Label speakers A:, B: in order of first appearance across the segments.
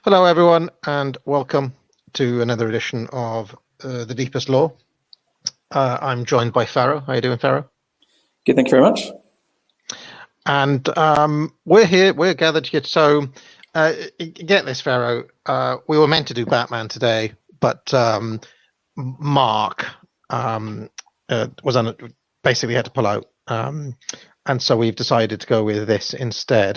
A: Hello, everyone, and welcome to another edition of The Deepest Law. I'm joined by Pharaoh. How are you doing, Pharaoh?
B: Good, thank you very much.
A: And we're here, we're gathered here. So, get this, Pharaoh. We were meant to do Batman today, but Mark basically had to pull out. And so we've decided to go with this instead.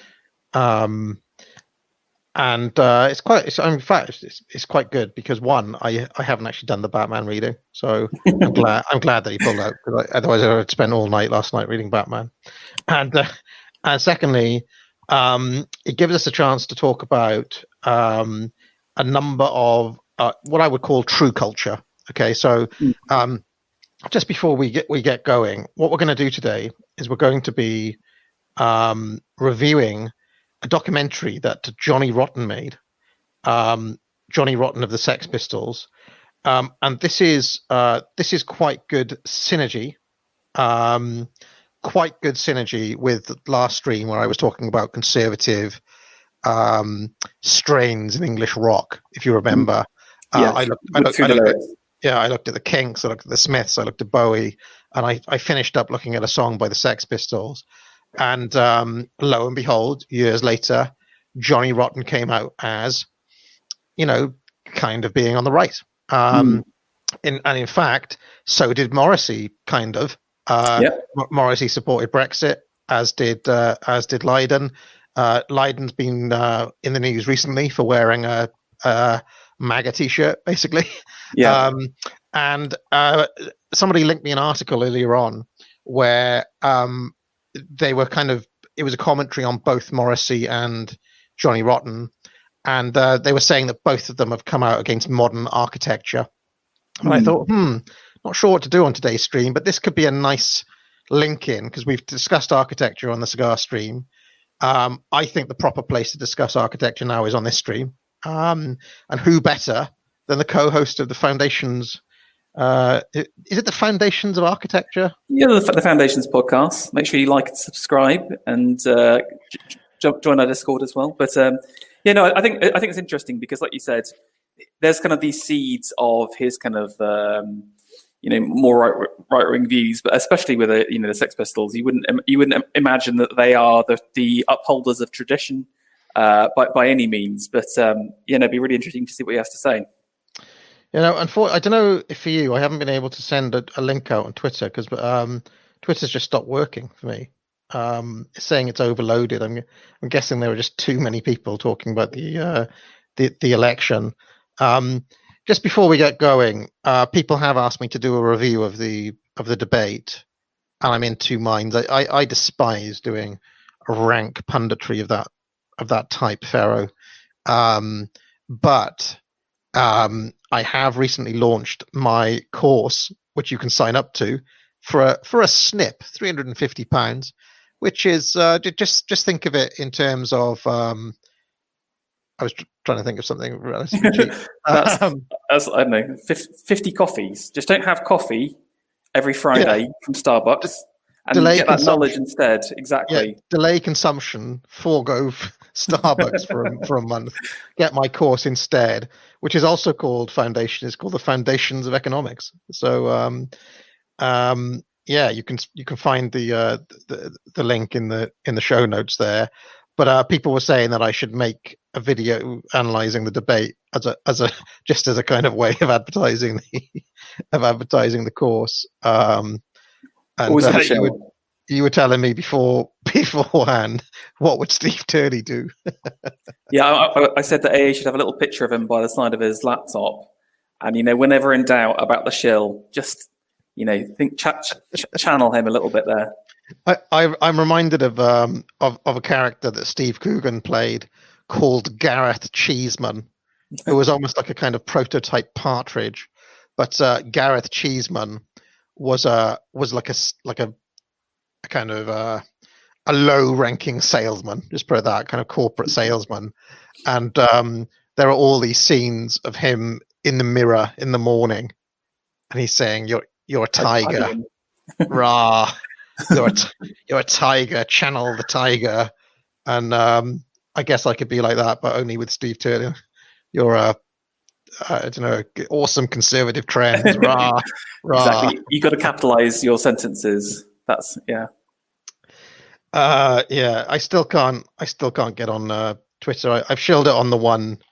A: And it's quite good because one, I haven't actually done the Batman reading, so I'm glad that he pulled out, because otherwise I would spend all night last night reading Batman. And secondly, it gives us a chance to talk about a number of what I would call true culture. Okay, so just before we get going, what we're going to do today is we're going to be reviewing a documentary that Johnny Rotten made, Johnny Rotten of the Sex Pistols, and this is quite good synergy, with the last stream where I was talking about conservative strains in English rock. If you remember,
B: Yes.
A: I looked at the Kinks, I looked at the Smiths, I looked at Bowie, and I finished up looking at a song by the Sex Pistols. And lo and behold, years later, Johnny Rotten came out as, kind of being on the right. In fact, so did Morrissey, kind of. Morrissey supported Brexit, as did Lydon. Lydon's been in the news recently for wearing a MAGA T-shirt, basically.
B: Yeah.
A: And somebody linked me an article earlier on where they were it was a commentary on both Morrissey and Johnny Rotten, and they were saying that both of them have come out against modern architecture. And I thought, not sure what to do on today's stream, but this could be a nice link in, because we've discussed architecture on the Cigar stream. I think the proper place to discuss architecture now is on this stream. And who better than the co-host of the Foundations? Is it the Foundations of Architecture?
B: Yeah, the Foundations podcast. Make sure you like and subscribe, and join our Discord as well. But I think it's interesting because, like you said, there's kind of these seeds of his kind of more right-wing views, but especially with the Sex Pistols, you wouldn't imagine that they are the upholders of tradition by any means. But it'd be really interesting to see what he has to say.
A: I don't know if for you, I haven't been able to send a link out on Twitter because Twitter's just stopped working for me. It's saying it's overloaded. I'm guessing there were just too many people talking about the election. Just before we get going, people have asked me to do a review of the debate, and I'm in two minds. I despise doing a rank punditry of that type, Pharaoh. But I have recently launched my course, which you can sign up to for a snip, £350, which is just think of it in terms of. I was trying to think of something relatively cheap.
B: That's I don't know, 50 coffees. Just don't have coffee every Friday from Starbucks. And get that knowledge instead. Exactly.
A: Yeah, delay consumption, forego Starbucks for a month. Get my course instead, which is also called Foundation. It's called the Foundations of Economics. So, you can find the link in the show notes there. But people were saying that I should make a video analyzing the debate as a kind of way of advertising the course. And you were telling me beforehand, what would Steve Turney do?
B: Yeah, I said that AA should have a little picture of him by the side of his laptop, and whenever in doubt about the shill, just channel him a little bit there.
A: I'm reminded of a character that Steve Coogan played called Gareth Cheeseman, who was almost like a kind of prototype Partridge, but Gareth Cheeseman was like a kind of a low-ranking salesman, just put it that, kind of corporate salesman, and there are all these scenes of him in the mirror in the morning, and he's saying, "You're a tiger, rah! You're a tiger. Channel the tiger." And I guess I could be like that, but only with Steve Turner. You're a I don't know, awesome conservative trends. Rah, rah.
B: Exactly. You got to capitalize your sentences. That's yeah.
A: Yeah. I still can't get on Twitter. I've shilled it on the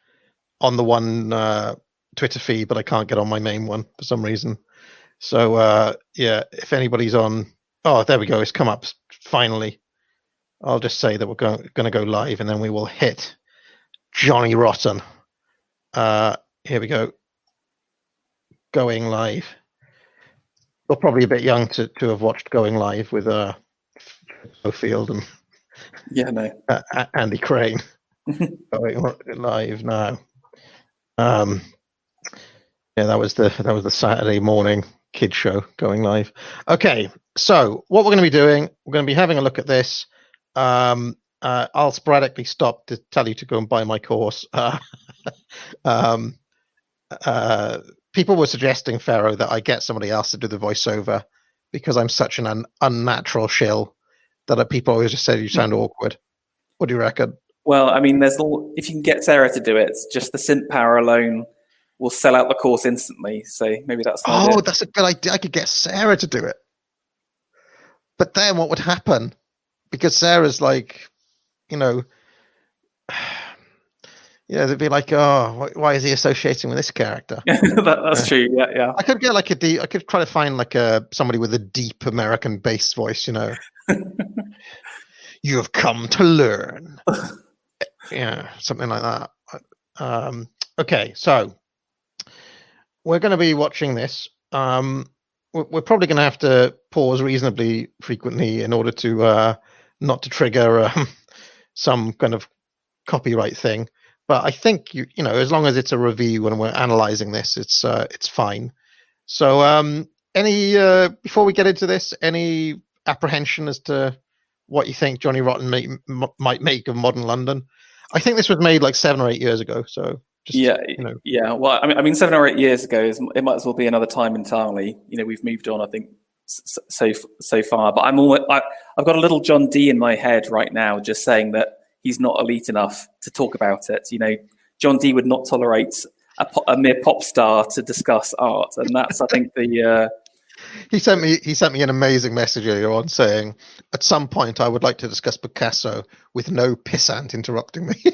A: one Twitter feed, but I can't get on my main one for some reason. So yeah, if anybody's on, oh, there we go. It's come up finally. I'll just say that we're going to go live, and then we will hit Johnny Rotten. Here we go. Going live. You're probably a bit young to have watched Going Live with Field and Andy Crane. Going live now. Yeah, that was the Saturday morning kid show Going Live. Okay, so what we're going to be doing, we're going to be having a look at this. I'll sporadically stop to tell you to go and buy my course. People were suggesting, Pharaoh, that I get somebody else to do the voiceover because I'm such an unnatural shill that people always just say you sound awkward. What do you reckon?
B: Well, I mean, if you can get Sarah to do it, just the synth power alone will sell out the course instantly. So maybe that's an idea.
A: That's a good idea. I could get Sarah to do it. But then what would happen? Because Sarah's like, they'd be like, oh, why is he associating with this character?
B: That's true. Yeah.
A: I could get I could try to find somebody with a deep American bass voice, You have come to learn. Yeah, something like that. Okay, so we're going to be watching this. We're probably going to have to pause reasonably frequently in order to not to trigger some kind of copyright thing. But I think as long as it's a review and we're analyzing this, it's fine. So, before we get into this, any apprehension as to what you think Johnny Rotten might make of modern London? I think this was made like 7 or 8 years ago. So
B: yeah. Well, I mean, 7 or 8 years ago it might as well be another time entirely. We've moved on, I think, so far. But I've got a little John Dee in my head right now, just saying that he's not elite enough to talk about it. John Dee would not tolerate a mere pop star to discuss art, and that's, I think, the. He
A: sent me an amazing message earlier on saying, "At some point, I would like to discuss Picasso with no pissant interrupting me."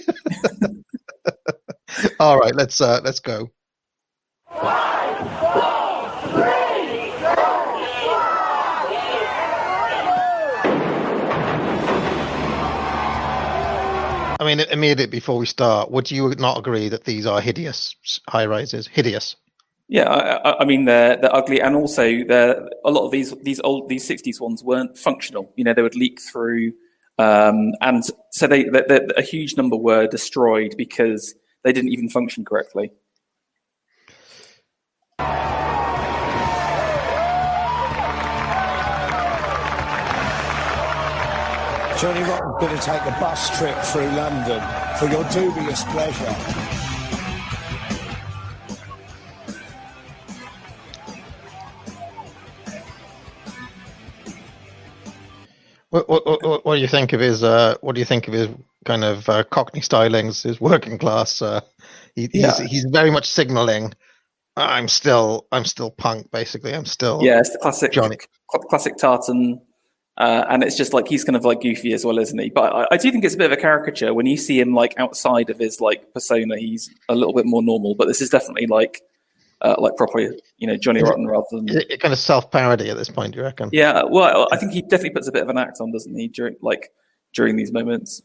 A: All right, let's go.
C: 5, 4, 3, go!
A: I mean, immediately before we start, would you not agree that these are hideous high rises? Hideous.
B: Yeah, I mean they're ugly, and also a lot of these 60s ones weren't functional. They would leak through, and so a huge number were destroyed because they didn't even function correctly.
D: Johnny Rotten's going to take a bus trip through London for your dubious pleasure.
A: What do you think of his? What do you think of his kind of Cockney stylings? His working class. He's very much signalling. I'm still punk. Basically, I'm still.
B: Yeah, it's the classic
A: Johnny.
B: Classic tartan, and it's just like he's kind of like goofy as well, isn't he? But I do think it's a bit of a caricature when you see him like outside of his like persona. He's a little bit more normal, but this is definitely like properly, Johnny Rotten rather than
A: kind of self-parody at this point. Do you reckon?
B: Yeah, well, I think he definitely puts a bit of an act on, doesn't he? During these moments.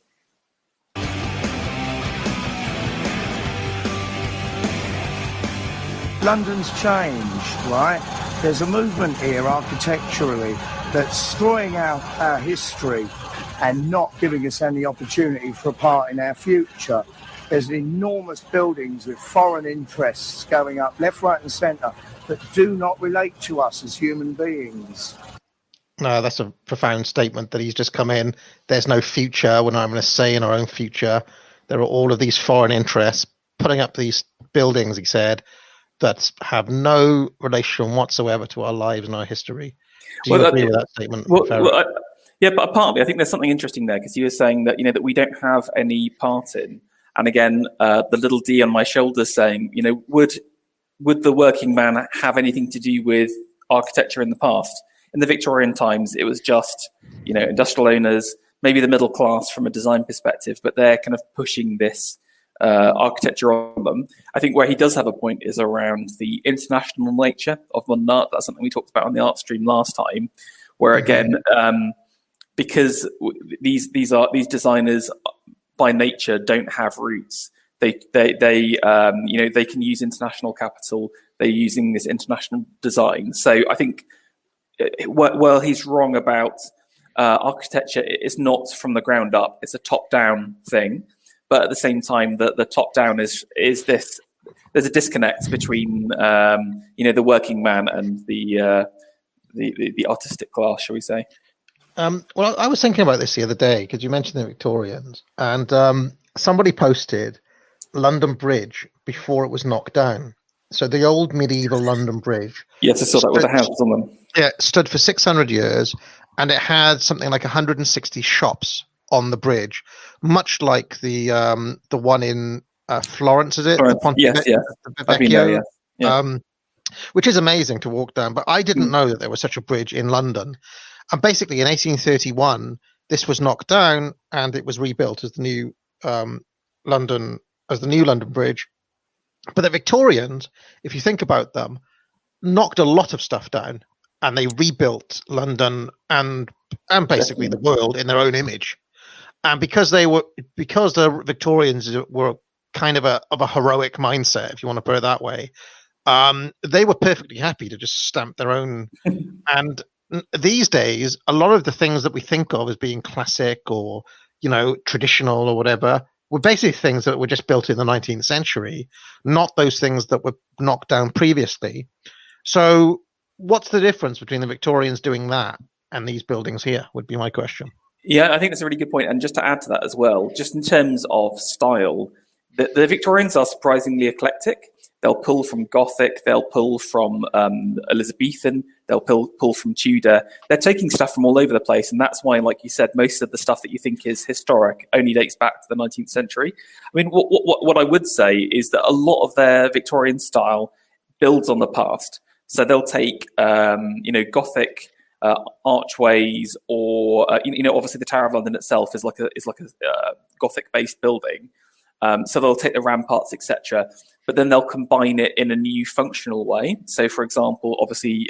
D: London's changed, right? There's a movement here architecturally that's destroying our history and not giving us any opportunity for a part in our future. There's enormous buildings with foreign interests going up left, right and centre that do not relate to us as human beings.
A: No, that's a profound statement that he's just come in. There's no future. We're not having a say in our own future. There are all of these foreign interests putting up these buildings, he said, that have no relation whatsoever to our lives and our history. Do you agree with that statement?
B: Yeah, but partly, I think there's something interesting there because you were saying that that we don't have any part in, and again, the little D on my shoulder saying, would the working man have anything to do with architecture in the past? In the Victorian times, it was just industrial owners, maybe the middle class from a design perspective, but they're kind of pushing this architecture on them. I think where he does have a point is around the international nature of modern art. That's something we talked about on the art stream last time, where again, because these designers by nature don't have roots. They can use international capital. They're using this international design. So I think while he's wrong about architecture, it's not from the ground up. It's a top-down thing. But at the same time, the top-down is this. There's a disconnect between the working man and the artistic class, shall we say?
A: Well, I was thinking about this the other day because you mentioned the Victorians, and somebody posted London Bridge before it was knocked down. So the old medieval London Bridge.
B: Yes, I saw that with the houses on them.
A: Yeah, stood for 600 years, and it had something like 160 shops on the bridge, much like the one in Florence, is it?
B: Florence. Yes.
A: The Vecchio, yeah. Which is amazing to walk down. But I didn't know that there was such a bridge in London. And basically, in 1831, this was knocked down, and it was rebuilt as the new London Bridge. But the Victorians, if you think about them, knocked a lot of stuff down, and they rebuilt London and basically the world in their own image. And because the Victorians were kind of a heroic mindset, if you want to put it that way, they were perfectly happy to just stamp their own. And these days, a lot of the things that we think of as being classic or traditional or whatever were basically things that were just built in the 19th century, not those things that were knocked down previously. So what's the difference between the Victorians doing that and these buildings here would be my question.
B: Yeah, I think that's a really good point. And just to add to that as well, just in terms of style, the Victorians are surprisingly eclectic. They'll pull from Gothic, they'll pull from Elizabethan, they'll pull from Tudor. They're taking stuff from all over the place, and that's why, like you said, most of the stuff that you think is historic only dates back to the 19th century. I mean, what I would say is that a lot of their Victorian style builds on the past. So they'll take, Gothic archways, or obviously the Tower of London itself is like a Gothic-based building. So they'll take the ramparts, etc., but then they'll combine it in a new functional way. So, for example, obviously,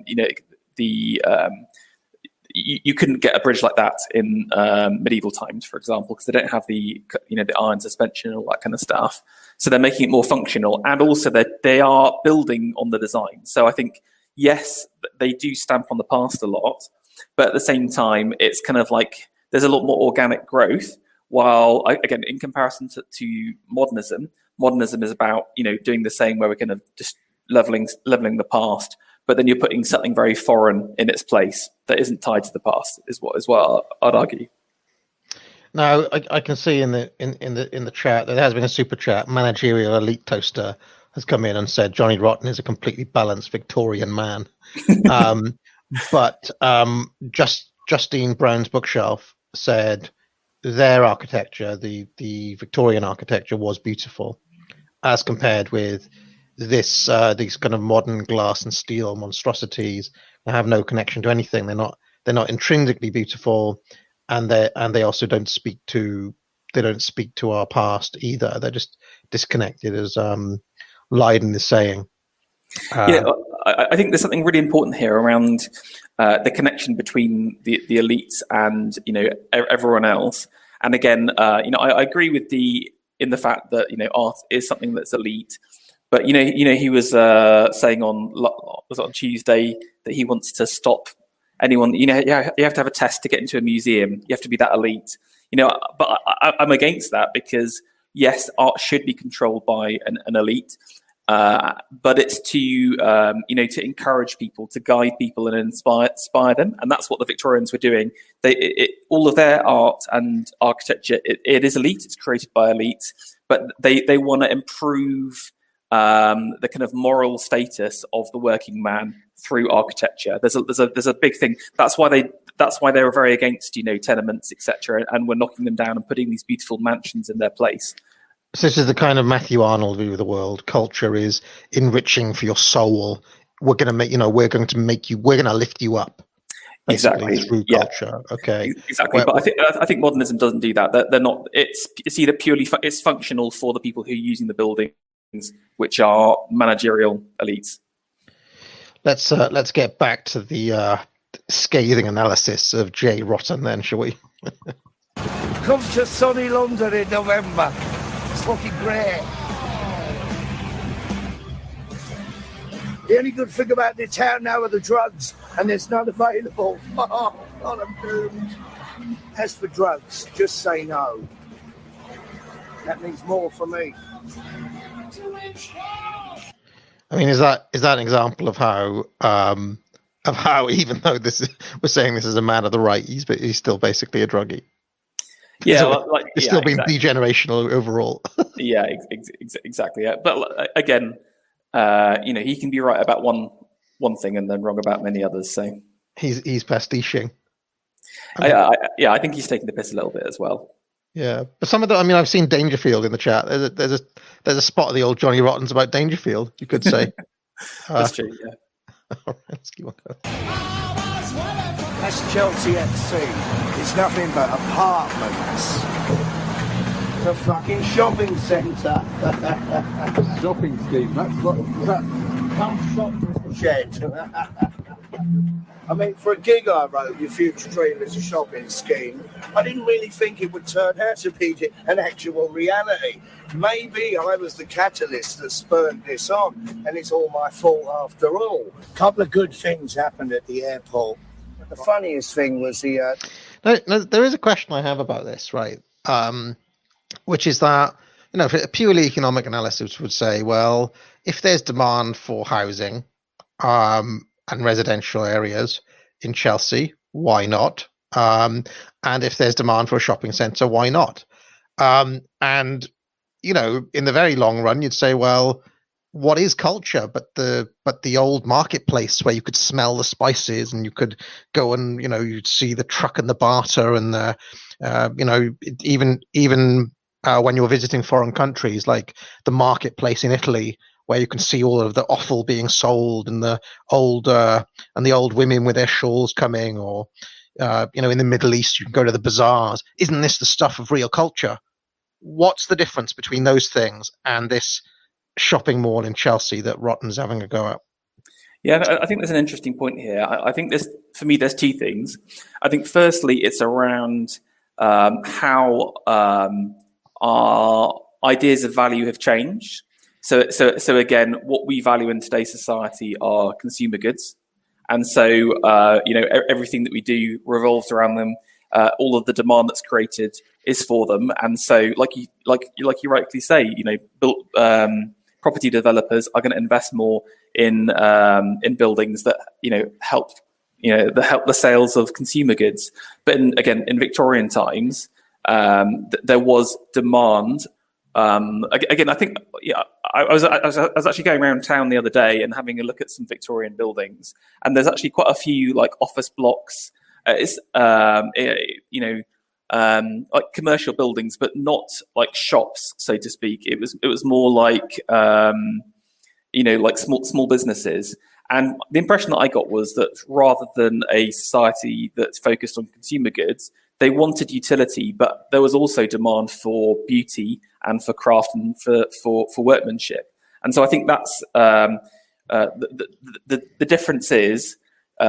B: you couldn't get a bridge like that in medieval times, for example, because they don't have the iron suspension and all that kind of stuff. So they're making it more functional, and also they are building on the design. So I think, yes, they do stamp on the past a lot, but at the same time, it's kind of like there's a lot more organic growth. While, again, in comparison to modernism is about, doing the same, where we're kind of just leveling the past, but then you're putting something very foreign in its place that isn't tied to the past, is what I'd argue.
A: Now, I can see in the chat that there has been a super chat. Managerial Elite Toaster has come in and said Johnny Rotten is a completely balanced Victorian man. But Justine Brown's Bookshelf said their architecture, the Victorian architecture, was beautiful as compared with these kind of modern glass and steel monstrosities that have no connection to anything. They're not intrinsically beautiful, and they also don't speak to our past either. They're just disconnected, as Lydon is saying.
B: I think there's something really important here around the connection between the elites and everyone else. And again, I agree with in the fact that art is something that's elite. But he was saying on Tuesday that he wants to stop anyone. You have to have a test to get into a museum. You have to be that elite. But I'm against that, because yes, art should be controlled by an elite. But it's to encourage people, to guide people and inspire them, and that's what the Victorians were doing. All of their art and architecture, it is elite. It's created by elites, but they want to improve the kind of moral status of the working man through architecture. There's a big thing. That's why that's why they were very against, tenements, etc., and were knocking them down and putting these beautiful mansions in their place.
A: So this is the kind of Matthew Arnold view of the world. Culture is enriching for your soul. We're going to lift you up.
B: Exactly
A: through culture. Okay.
B: Exactly. But I think modernism doesn't do that. They're not. It's either purely it's functional for the people who are using the buildings, which are managerial elites.
A: Let's get back to the scathing analysis of J. Rotten then, shall we?
D: Come to sunny London in November. It's looking great. The only good thing about the town now are the drugs, and there's none available. Oh, God, I'm doomed. As for drugs, just say no. That means more for me.
A: I mean, is that an example of how even though we're saying this is a man of the right, he's still basically a druggie?
B: Yeah,
A: so it's still being degenerational overall.
B: Yeah, exactly. Yeah. But again, he can be right about one thing and then wrong about many others. So
A: he's pastiching.
B: I think he's taking the piss a little bit as well.
A: Yeah, but some of I've seen Dangerfield in the chat. There's a spot of the old Johnny Rottens about Dangerfield, you could say.
B: That's true. Yeah.
A: All right, let's keep on going.
D: That's Chelsea FC. It's nothing but apartments. The fucking shopping centre.
E: Shopping scheme. That's what that.
D: Come shop shed. I mean, for a gig I wrote, Your Future Dream is a shopping scheme, I didn't really think it would turn out to be an actual reality. Maybe I was the catalyst that spurred this on, and it's all my fault after all. A couple of good things happened at the airport. The funniest thing was the...
A: No, there is a question I have about this, right? Which is that, a purely economic analysis would say, well, if there's demand for housing, and residential areas in Chelsea, why not? And if there's demand for a shopping centre, why not? And in the very long run, you'd say, well, what is culture but the old marketplace where you could smell the spices and you could go and you'd see the truck and the barter and the even when you're visiting foreign countries, like the marketplace in Italy, where you can see all of the offal being sold and the old women with their shawls coming, or in the Middle East you can go to the bazaars. Isn't this the stuff of real culture? What's the difference between those things and this shopping mall in Chelsea that Rotten's having a go at?
B: Yeah, I think there's an interesting point here. I think for me, there's two things. I think firstly, it's around how our ideas of value have changed. So again, what we value in today's society are consumer goods, and so everything that we do revolves around them. All of the demand that's created is for them, and so like you rightly say, property developers are going to invest more in buildings that help the sales of consumer goods. But in Victorian times, there was demand. Again, I think I was actually going around town the other day and having a look at some Victorian buildings, and there's actually quite a few like office blocks. Like commercial buildings, but not like shops, so to speak. It was more like like small businesses. And the impression that I got was that rather than a society that's focused on consumer goods, they wanted utility, but there was also demand for beauty and for craft and for workmanship. And so I think that's the difference is,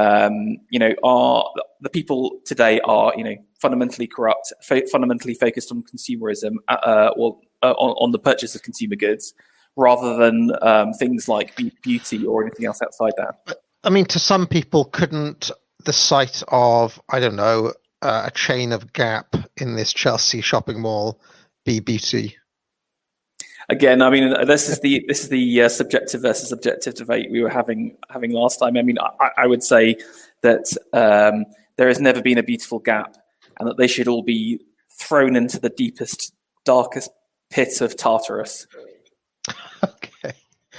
B: the people today are, fundamentally corrupt, fundamentally focused on consumerism, on the purchase of consumer goods, rather than things like beauty or anything else outside that.
A: But, I mean, to some people, couldn't the sight of, I don't know, a chain of Gap in this Chelsea shopping mall be beauty?
B: Again, I mean, this is the subjective versus objective debate we were having last time. I mean, I would say that there has never been a beautiful Gap, and that they should all be thrown into the deepest, darkest pit of Tartarus.
A: Okay.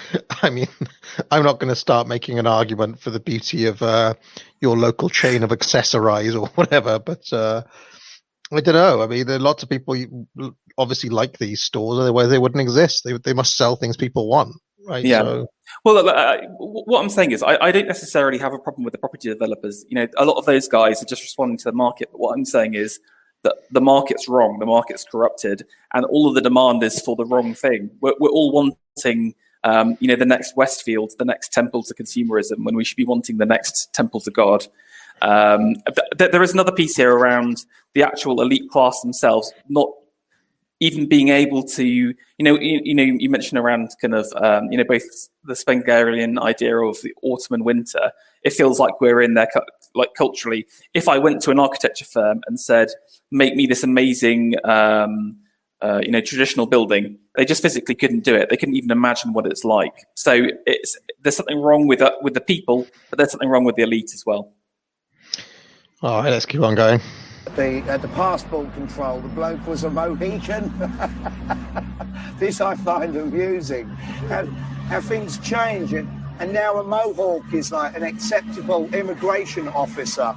A: I mean, I'm not going to start making an argument for the beauty of your local chain of Accessorize or whatever, but I don't know. I mean, there are lots of people obviously like these stores, otherwise they wouldn't exist. They must sell things people want, right?
B: Yeah.
A: So,
B: Well, what I'm saying is, I don't necessarily have a problem with the property developers. A lot of those guys are just responding to the market. But what I'm saying is that the market's wrong, the market's corrupted, and all of the demand is for the wrong thing. We're all wanting, the next Westfield, the next temple to consumerism, when we should be wanting the next temple to God. There is another piece here around the actual elite class themselves, not even being able to, you mentioned around kind of, both the Spengerian idea of the autumn and winter. It feels like we're in there, like culturally. If I went to an architecture firm and said, make me this amazing, traditional building, they just physically couldn't do it. They couldn't even imagine what it's like. So there's something wrong with the people, but there's something wrong with the elite as well.
A: all right, let's keep on going.
D: At the passport control, the bloke was a Mohican. This I find amusing. How things change, and now a Mohawk is like an acceptable immigration officer.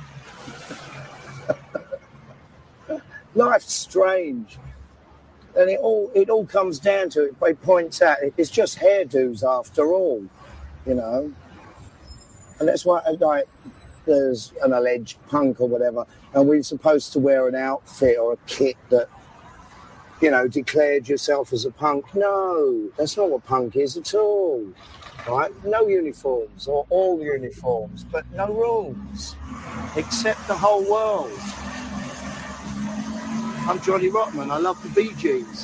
D: Life's strange, and it all comes down to it. He points out it's just hairdos after all, and that's why there's an alleged punk or whatever, and we're supposed to wear an outfit or a kit that, declared yourself as a punk. No, that's not what punk is at all, right? No uniforms, or all uniforms, but no rules. Accept the whole world. I'm Johnny Rotten, I love the Bee Gees.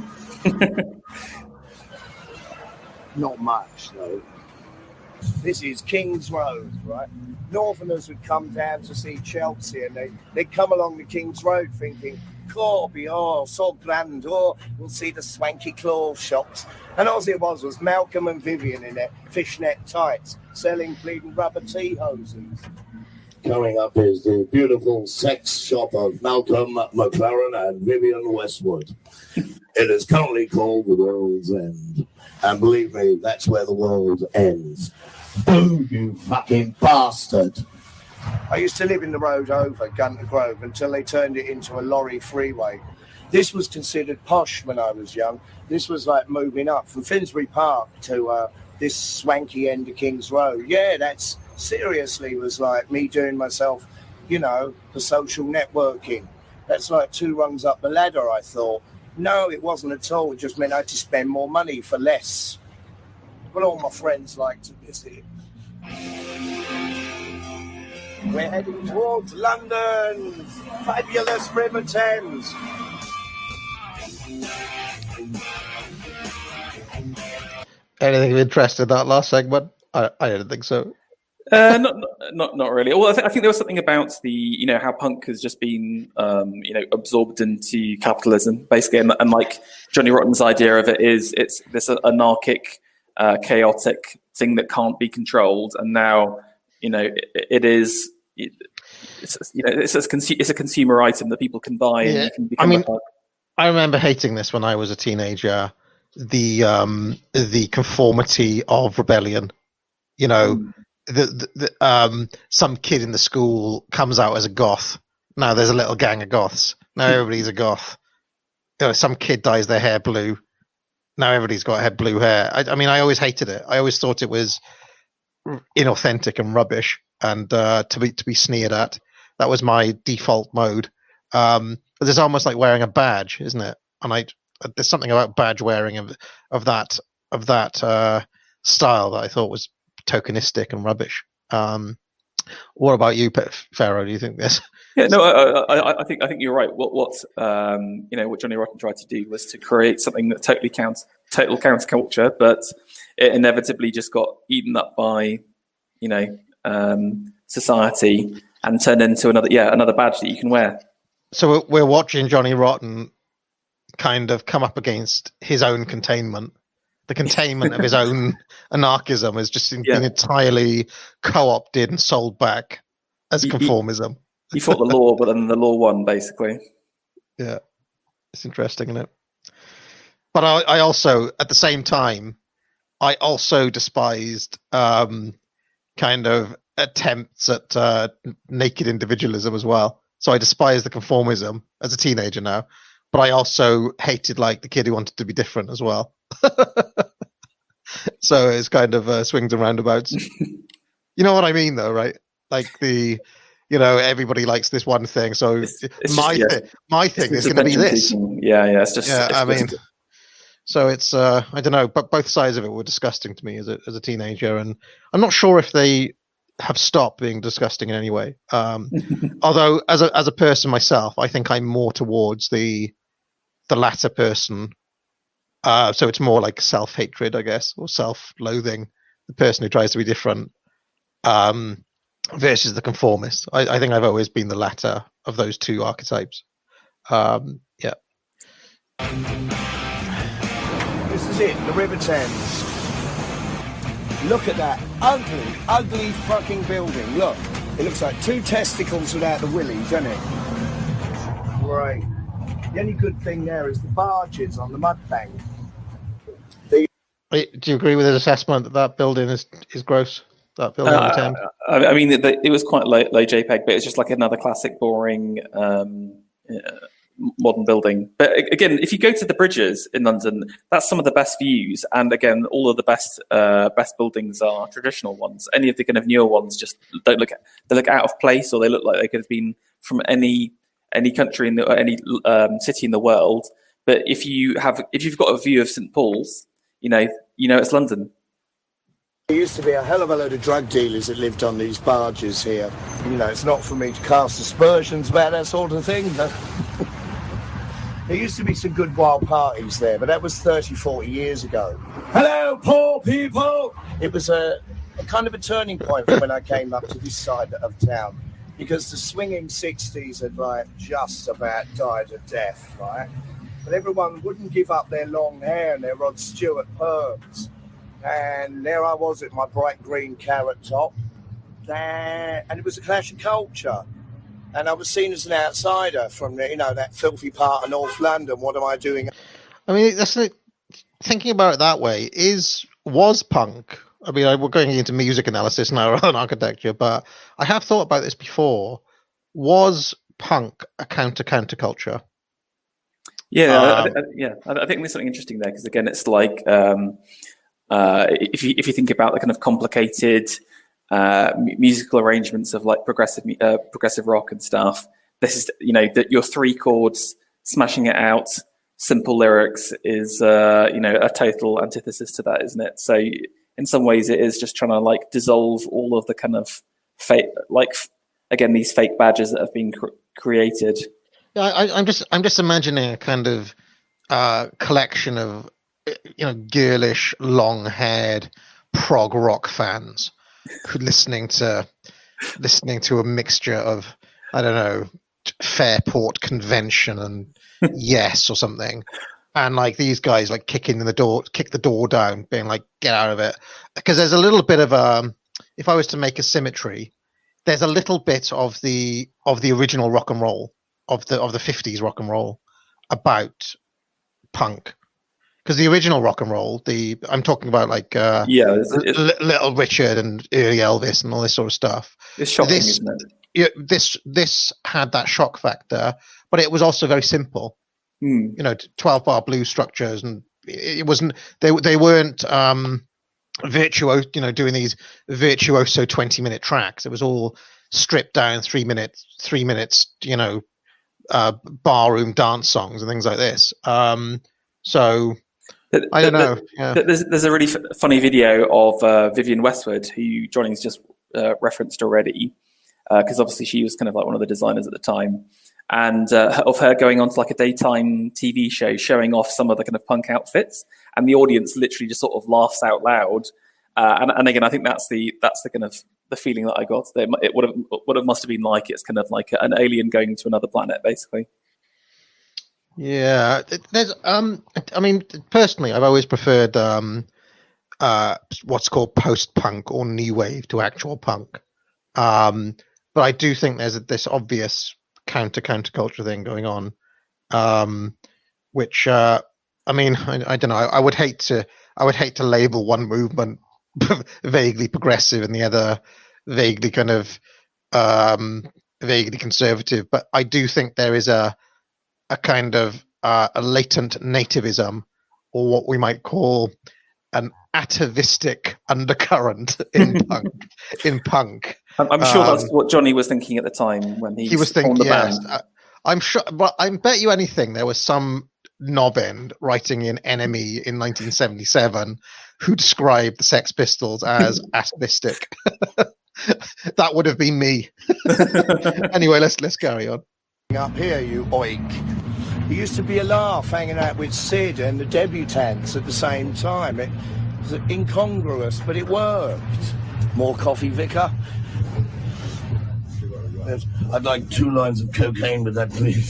D: Not much, though. This is King's Road, right? Northerners would come down to see Chelsea, and they'd come along the King's Road thinking, Corby, so grand, we'll see the swanky clothes shops. And all it was Malcolm and Vivian in their fishnet tights, selling bleeding rubber tea hoses.
F: Coming up is the beautiful sex shop of Malcolm McLaren and Vivian Westwood. It is currently called the World's End. And believe me, that's where the world ends. Boo, you fucking bastard.
D: I used to live in the road over Gunter Grove until they turned it into a lorry freeway. This was considered posh when I was young. This was like moving up from Finsbury Park to this swanky end of King's Road. Yeah, that's seriously was like me doing myself, the social networking. That's like 2 rungs up the ladder, I thought. No, it wasn't at all. It just meant I had to spend more money for less. But all my friends like to visit. We're heading towards London. Fabulous River Thames.
A: Anything of interest in that last segment? I don't think so.
B: Not really. Well, I think there was something about the how punk has just been absorbed into capitalism basically, and like Johnny Rotten's idea of it is it's this anarchic, chaotic thing that can't be controlled, and now it's a consumer item that people can buy.
A: Yeah.
B: And you can become
A: I remember hating this when I was a teenager. The conformity of rebellion, some kid in the school comes out as a goth. Now there's a little gang of goths. Now everybody's a goth. Some kid dyes their hair blue. Now everybody's got blue hair. I always hated it. I always thought it was inauthentic and rubbish, and to be sneered at. That was my default mode. But it's almost like wearing a badge, isn't it? And there's something about badge wearing of that style that I thought was tokenistic and rubbish. What about you, Pharaoh? Do you think this?
B: Yeah, no, I think you're right. What Johnny Rotten tried to do was to create something that total counterculture, but it inevitably just got eaten up by society and turned into another badge that you can wear.
A: So we're watching Johnny Rotten kind of come up against his own containment. The containment of his own anarchism has just been entirely co-opted and sold back as conformism.
B: He fought the law, but then the law won, basically.
A: Yeah, it's interesting, isn't it? But I also, at the same time, I also despised kind of attempts at naked individualism as well. So I despise the conformism as a teenager now, but I also hated like the kid who wanted to be different as well. So it's kind of swings and roundabouts. You know what I mean, though, right? Like everybody likes this one thing, so my thing is going to be this.
B: Yeah, it's just.
A: Yeah,
B: it's
A: so it's I don't know, but both sides of it were disgusting to me as a teenager, and I'm not sure if they have stopped being disgusting in any way. Although as a person myself, I think I'm more towards the latter person. So it's more like self-hatred, I guess, or self-loathing, the person who tries to be different, versus the conformist. I think I've always been the latter of those two archetypes. Yeah.
D: This is it, the River Thames. Look at that ugly fucking building. Look, it looks like two testicles without the willy, doesn't it? Right. The only good thing there is the barges on the mud bank.
A: Do you agree with his assessment that building is gross? That building on the Thames?
B: I mean, it was quite low JPEG, but it's just like another classic, boring, modern building. But again, if you go to the bridges in London, that's some of the best views. And again, all of the best buildings are traditional ones. Any of the kind of newer ones just they look out of place, or they look like they could have been from any country or any city in the world. But if you've got a view of St. Paul's, you know it's London.
D: There used to be a hell of a load of drug dealers that lived on these barges here. It's not for me to cast aspersions about that sort of thing. But there used to be some good wild parties there, but that was 30, 40 years ago. Hello, poor people! It was a kind of a turning point from when I came up to this side of town, because the swinging 60s had just about died a death, right? But everyone wouldn't give up their long hair and their Rod Stewart perms. And there I was at my bright green carrot top. And it was a clash of culture. And I was seen as an outsider from that filthy part of North London. What am I doing?
A: I mean, thinking about it that way, was punk. I mean, we're going into music analysis now rather than architecture, but I have thought about this before. Was punk a counterculture?
B: Yeah, I think there's something interesting there, because again, it's like if you think about the kind of complicated musical arrangements of like progressive rock and stuff, this is that your three chords smashing it out, simple lyrics is a total antithesis to that, isn't it? So in some ways, it is just trying to like dissolve all of the kind of fake, like again these fake badges that have been created.
A: Yeah, I'm just imagining a kind of collection of girlish, long-haired prog rock fans who listening to a mixture of, I don't know, Fairport Convention and Yes or something, and like these guys like kick the door down, being like, get out of it, because there's a little bit of if I was to make a symmetry, there's a little bit of the original rock and roll of the 50s rock and roll about punk. Because the original rock and roll, I'm talking about like Little Richard and early Elvis and all this sort of stuff.
B: It's shocking, isn't it?
A: This had that shock factor, but it was also very simple. 12-bar blues structures, and it wasn't. They weren't virtuoso. Doing these virtuoso 20-minute tracks. It was all stripped down 3 minutes. Barroom dance songs and things like this. So. I don't know. Yeah.
B: There's a really funny video of Vivienne Westwood, who Johnny's just referenced already, because obviously she was kind of like one of the designers at the time, and of her going on to like a daytime TV show showing off some of the kind of punk outfits, and the audience literally just sort of laughs out loud. And again, I think that's the kind of the feeling that I got. It would have must have been like it's kind of like an alien going to another planet, basically.
A: Yeah, there's I mean, personally, I've always preferred what's called post-punk or new wave to actual punk. But I do think there's this obvious counterculture thing going on, which I mean, I don't know. I would hate to I would hate to label one movement vaguely progressive and the other vaguely kind of vaguely conservative. But I do think there is a kind of a latent nativism, or what we might call an atavistic undercurrent in punk.
B: I'm sure that's what Johnny was thinking at the time when he was thinking.
A: Yes, I'm sure, but I bet you anything there was some knobend writing in Enemy in 1977 who described the Sex Pistols as atavistic. That would have been me. Anyway, let's carry on.
D: Up here, you oik. It used to be a laugh hanging out with Sid and the debutantes at the same time. It was incongruous, but it worked. More coffee, Vicar?
F: Yes, I'd like 2 lines of cocaine with that, please.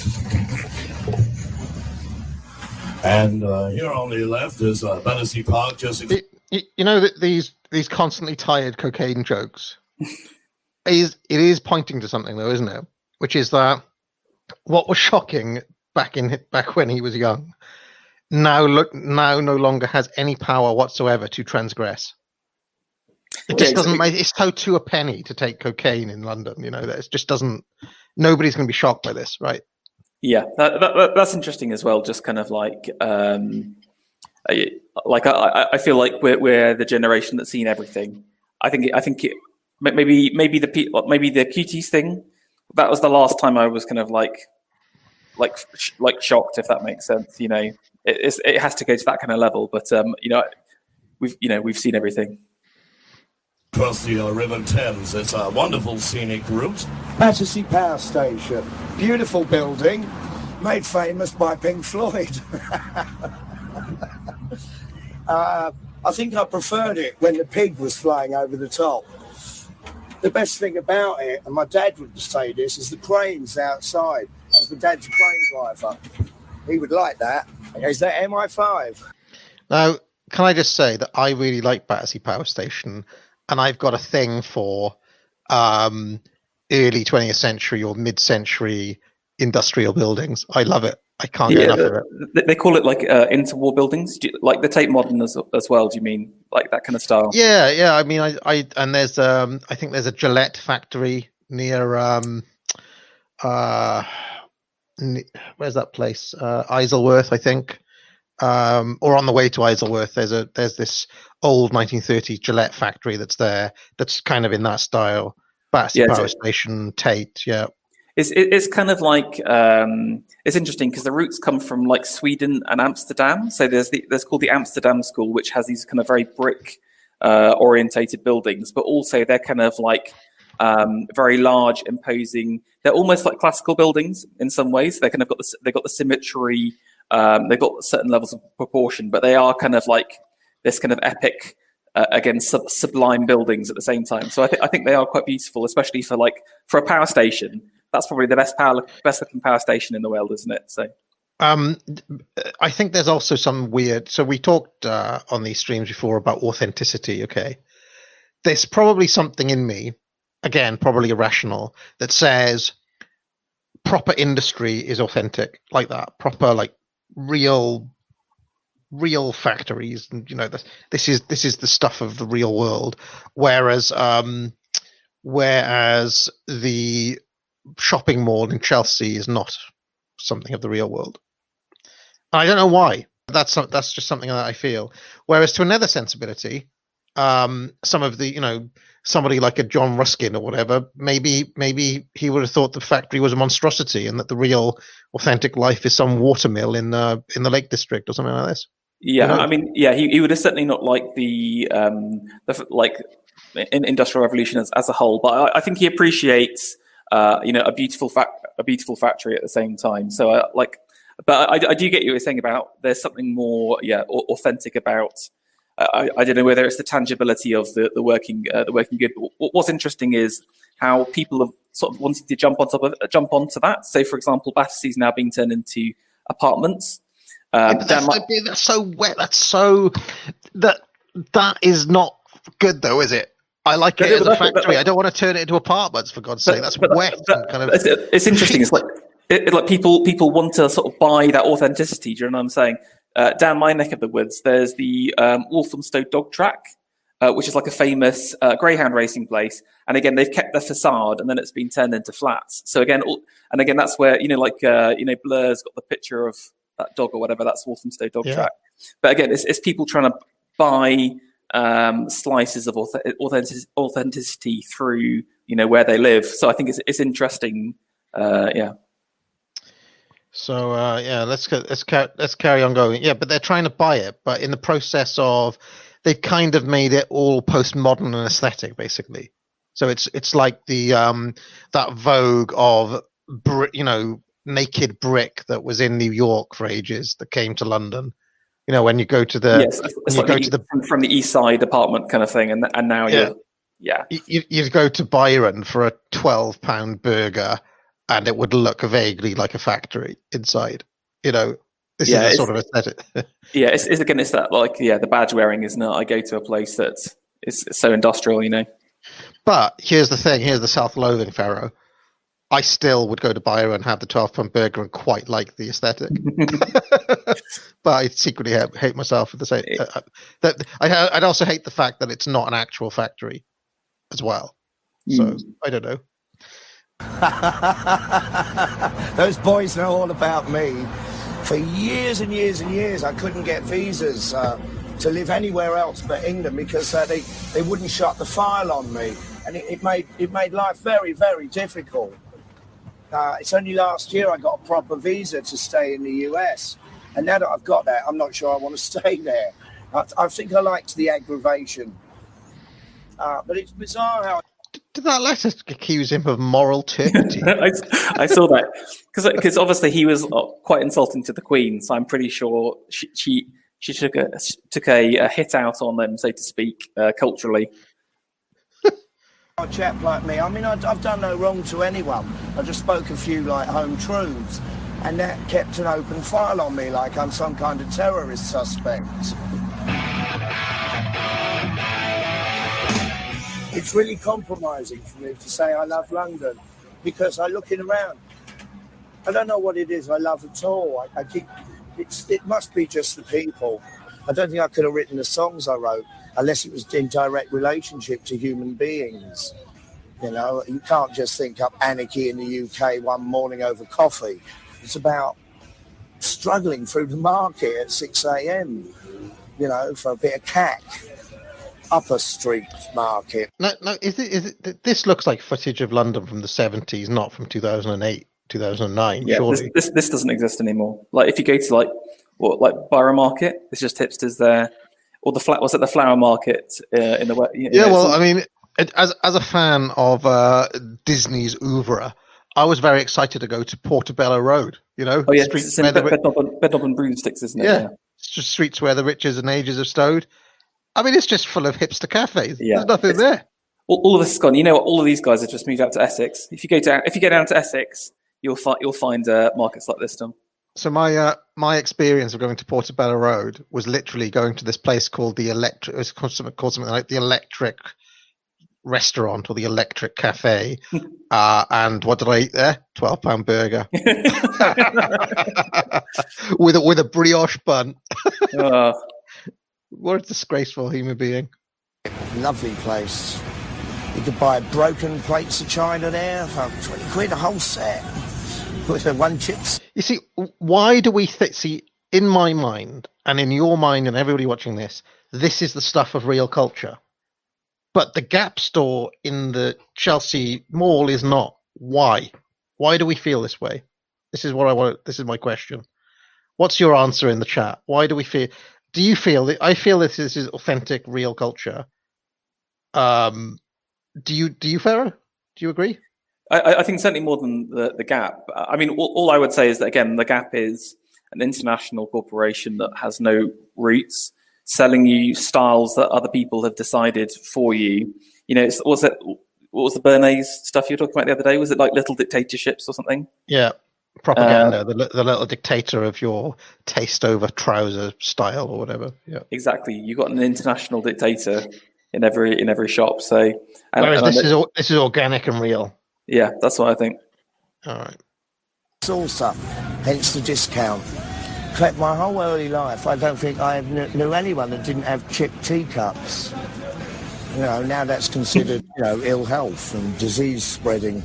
F: And here on the left is Battersea Park.
A: You know that these constantly tired cocaine jokes. It is pointing to something, though, isn't it? Which is that what was shocking back when he was young, now no longer has any power whatsoever to transgress. It just doesn't make it's so to a penny to take cocaine in London. You know, that it just doesn't. Nobody's going to be shocked by this, right? Yeah,
B: that's interesting as well. Just kind of like I feel like we're the generation that's seen everything. I think it maybe the cuties thing. That was the last time I was kind of like shocked, if that makes sense. You know, it has to go to that kind of level. But we've seen everything.
F: Across the River Thames, it's a wonderful scenic route.
D: Battersea Power Station, beautiful building, made famous by Pink Floyd. I think I preferred it when the pig was flying over the top. The best thing about it, and my dad would say this, is the cranes outside. Because my dad's a crane driver. He would like that. Is that MI5?
A: Now, can I just say that I really like Battersea Power Station, and I've got a thing for early 20th century or mid-century industrial buildings. I love it. I can't get enough of it.
B: They call it like interwar buildings, like the Tate Modern as well. Do you mean like that kind of style?
A: Yeah. I mean, I and there's I think there's a Gillette factory near where's that place? Isleworth, I think. Or on the way to Isleworth, there's this old 1930s Gillette factory that's there. That's kind of in that style. Battersea Power Station, Tate, yeah.
B: It's kind of like it's interesting because the roots come from like Sweden and Amsterdam. So there's called the Amsterdam School, which has these kind of very brick orientated buildings, but also they're kind of like very large, imposing. They're almost like classical buildings in some ways. They kind of they've got the symmetry. They've got certain levels of proportion, but they are kind of like this kind of epic, again, sublime buildings at the same time. So I think they are quite beautiful, especially for a power station. That's probably the best looking power station in the world, isn't it? So,
A: I think there's also some weird. So we talked on these streams before about authenticity. Okay, there's probably something in me, again, probably irrational, that says proper industry is authentic, like that. Proper, like real factories, and you know, this is the stuff of the real world. Whereas the shopping mall in Chelsea is not something of the real world. I don't know why. That's just something that I feel. Whereas to another sensibility, some of the, you know, somebody like a John Ruskin or whatever, maybe he would have thought the factory was a monstrosity and that the real authentic life is some watermill in the Lake District or something like this.
B: Yeah,
A: you know?
B: I mean, yeah, he would have certainly not liked the Industrial Revolution as a whole, but I think he appreciates a beautiful factory at the same time. So but I do get what you're saying about there's something more authentic about. I don't know whether it's the tangibility of the working good. But what's interesting is how people have sort of wanted to jump onto that. So, for example, Battersea is now being turned into apartments.
A: That's so wet. That is not good, though, is it? I like it as a factory. I don't want to turn it into apartments, for God's sake. That's wet.
B: It's interesting. It's like people want to sort of buy that authenticity. Do you know what I'm saying? down my neck of the woods, there's the Walthamstow Dog Track, which is like a famous greyhound racing place. And again, they've kept the facade, and then it's been turned into flats. So again, that's where Blur's got the picture of that dog or whatever. That's Walthamstow Dog Track. But again, it's people trying to buy slices of authenticity through where they live. So I think it's interesting.
A: So let's carry on going. Yeah, but they're trying to buy it, but in the process of, they've kind of made it all postmodern and aesthetic, basically. So it's like the that vogue of naked brick that was in New York for ages that came to London. When you go to the
B: from the East Side apartment kind of thing, and now
A: you go to Byron for a £12 burger, and it would look vaguely like a factory inside. This is the sort of aesthetic.
B: It's that the badge wearing, isn't it? I go to a place that is so industrial,
A: But here's the thing. Here's the self-loathing, Pharaoh. I still would go to Byron and have the £12 burger and quite like the aesthetic. But I secretly hate myself for the same. I'd also hate the fact that it's not an actual factory as well. So I don't know.
D: Those boys know all about me. For years and years and years, I couldn't get visas to live anywhere else but England because they wouldn't shut the file on me, and it made life very, very difficult. It's only last year I got a proper visa to stay in the US, and now that I've got that, I'm not sure I want to stay there. I think I liked the aggravation, but it's bizarre how.
A: Did that letter accuse him of moral turpitude?
B: I saw that because obviously he was quite insulting to the Queen, so I'm pretty sure she took a hit out on them, so to speak, culturally.
D: A chap like me, I mean, I've done no wrong to anyone. I just spoke a few home truths, and that kept an open file on me, like I'm some kind of terrorist suspect. It's really compromising for me to say I love London, because I looking around, I don't know what it is I love at all. It must be just the people. I don't think I could have written the songs I wrote unless it was in direct relationship to human beings. You can't just think up anarchy in the UK one morning over coffee. It's about struggling through the market at 6 a.m, for a bit of cack. Upper Street Market.
A: No, is it? This looks like footage of London from the 70s, not from 2008, 2009.
B: Yeah,
A: surely.
B: This doesn't exist anymore. Like if you go to Borough Market, it's just hipsters there, or the Flower Market in the
A: I mean, as a fan of Disney's oeuvre, I was very excited to go to Portobello Road.
B: Oh yeah, it's in Bedknob and Broomsticks, isn't it?
A: Yeah, it's just streets where the riches and ages have stowed. I mean, it's just full of hipster cafes. Yeah. There's nothing there.
B: All of this is gone. All of these guys have just moved out to Essex. If you go down to Essex, you'll find markets like this, Tom.
A: So my experience of going to Portobello Road was literally going to this place called the Electric. It was called something like the Electric Restaurant or the Electric Cafe. And what did I eat there? £12 burger with a brioche bun. What a disgraceful human being.
D: Lovely place. You could buy broken plates of china there for 20 quid a whole set with one chips.
A: You see, why do we see, in my mind and in your mind and everybody watching this is the stuff of real culture. But the Gap store in the Chelsea Mall is not. Why? Why do we feel this way? This is what I want. This is my question. What's your answer in the chat? Why do we feel? Do you feel that? I feel this is authentic, real culture. Do you, Farah? Do you agree?
B: I think certainly more than the Gap. I mean, all I would say is that, again, the Gap is an international corporation that has no roots, selling you styles that other people have decided for you. What was the Bernays stuff you were talking about the other day? Was it like Little Dictatorships or something?
A: Yeah. Propaganda, the little dictator of your taste over trouser style or whatever. Yeah,
B: exactly. You got an international dictator in every shop. So,
A: this is organic and real.
B: Yeah, that's what I think.
A: All right.
D: Salsa, hence the discount. Clip, my whole early life, I don't think I knew anyone that didn't have chipped teacups. You know, now that's considered, you know, ill health and disease spreading.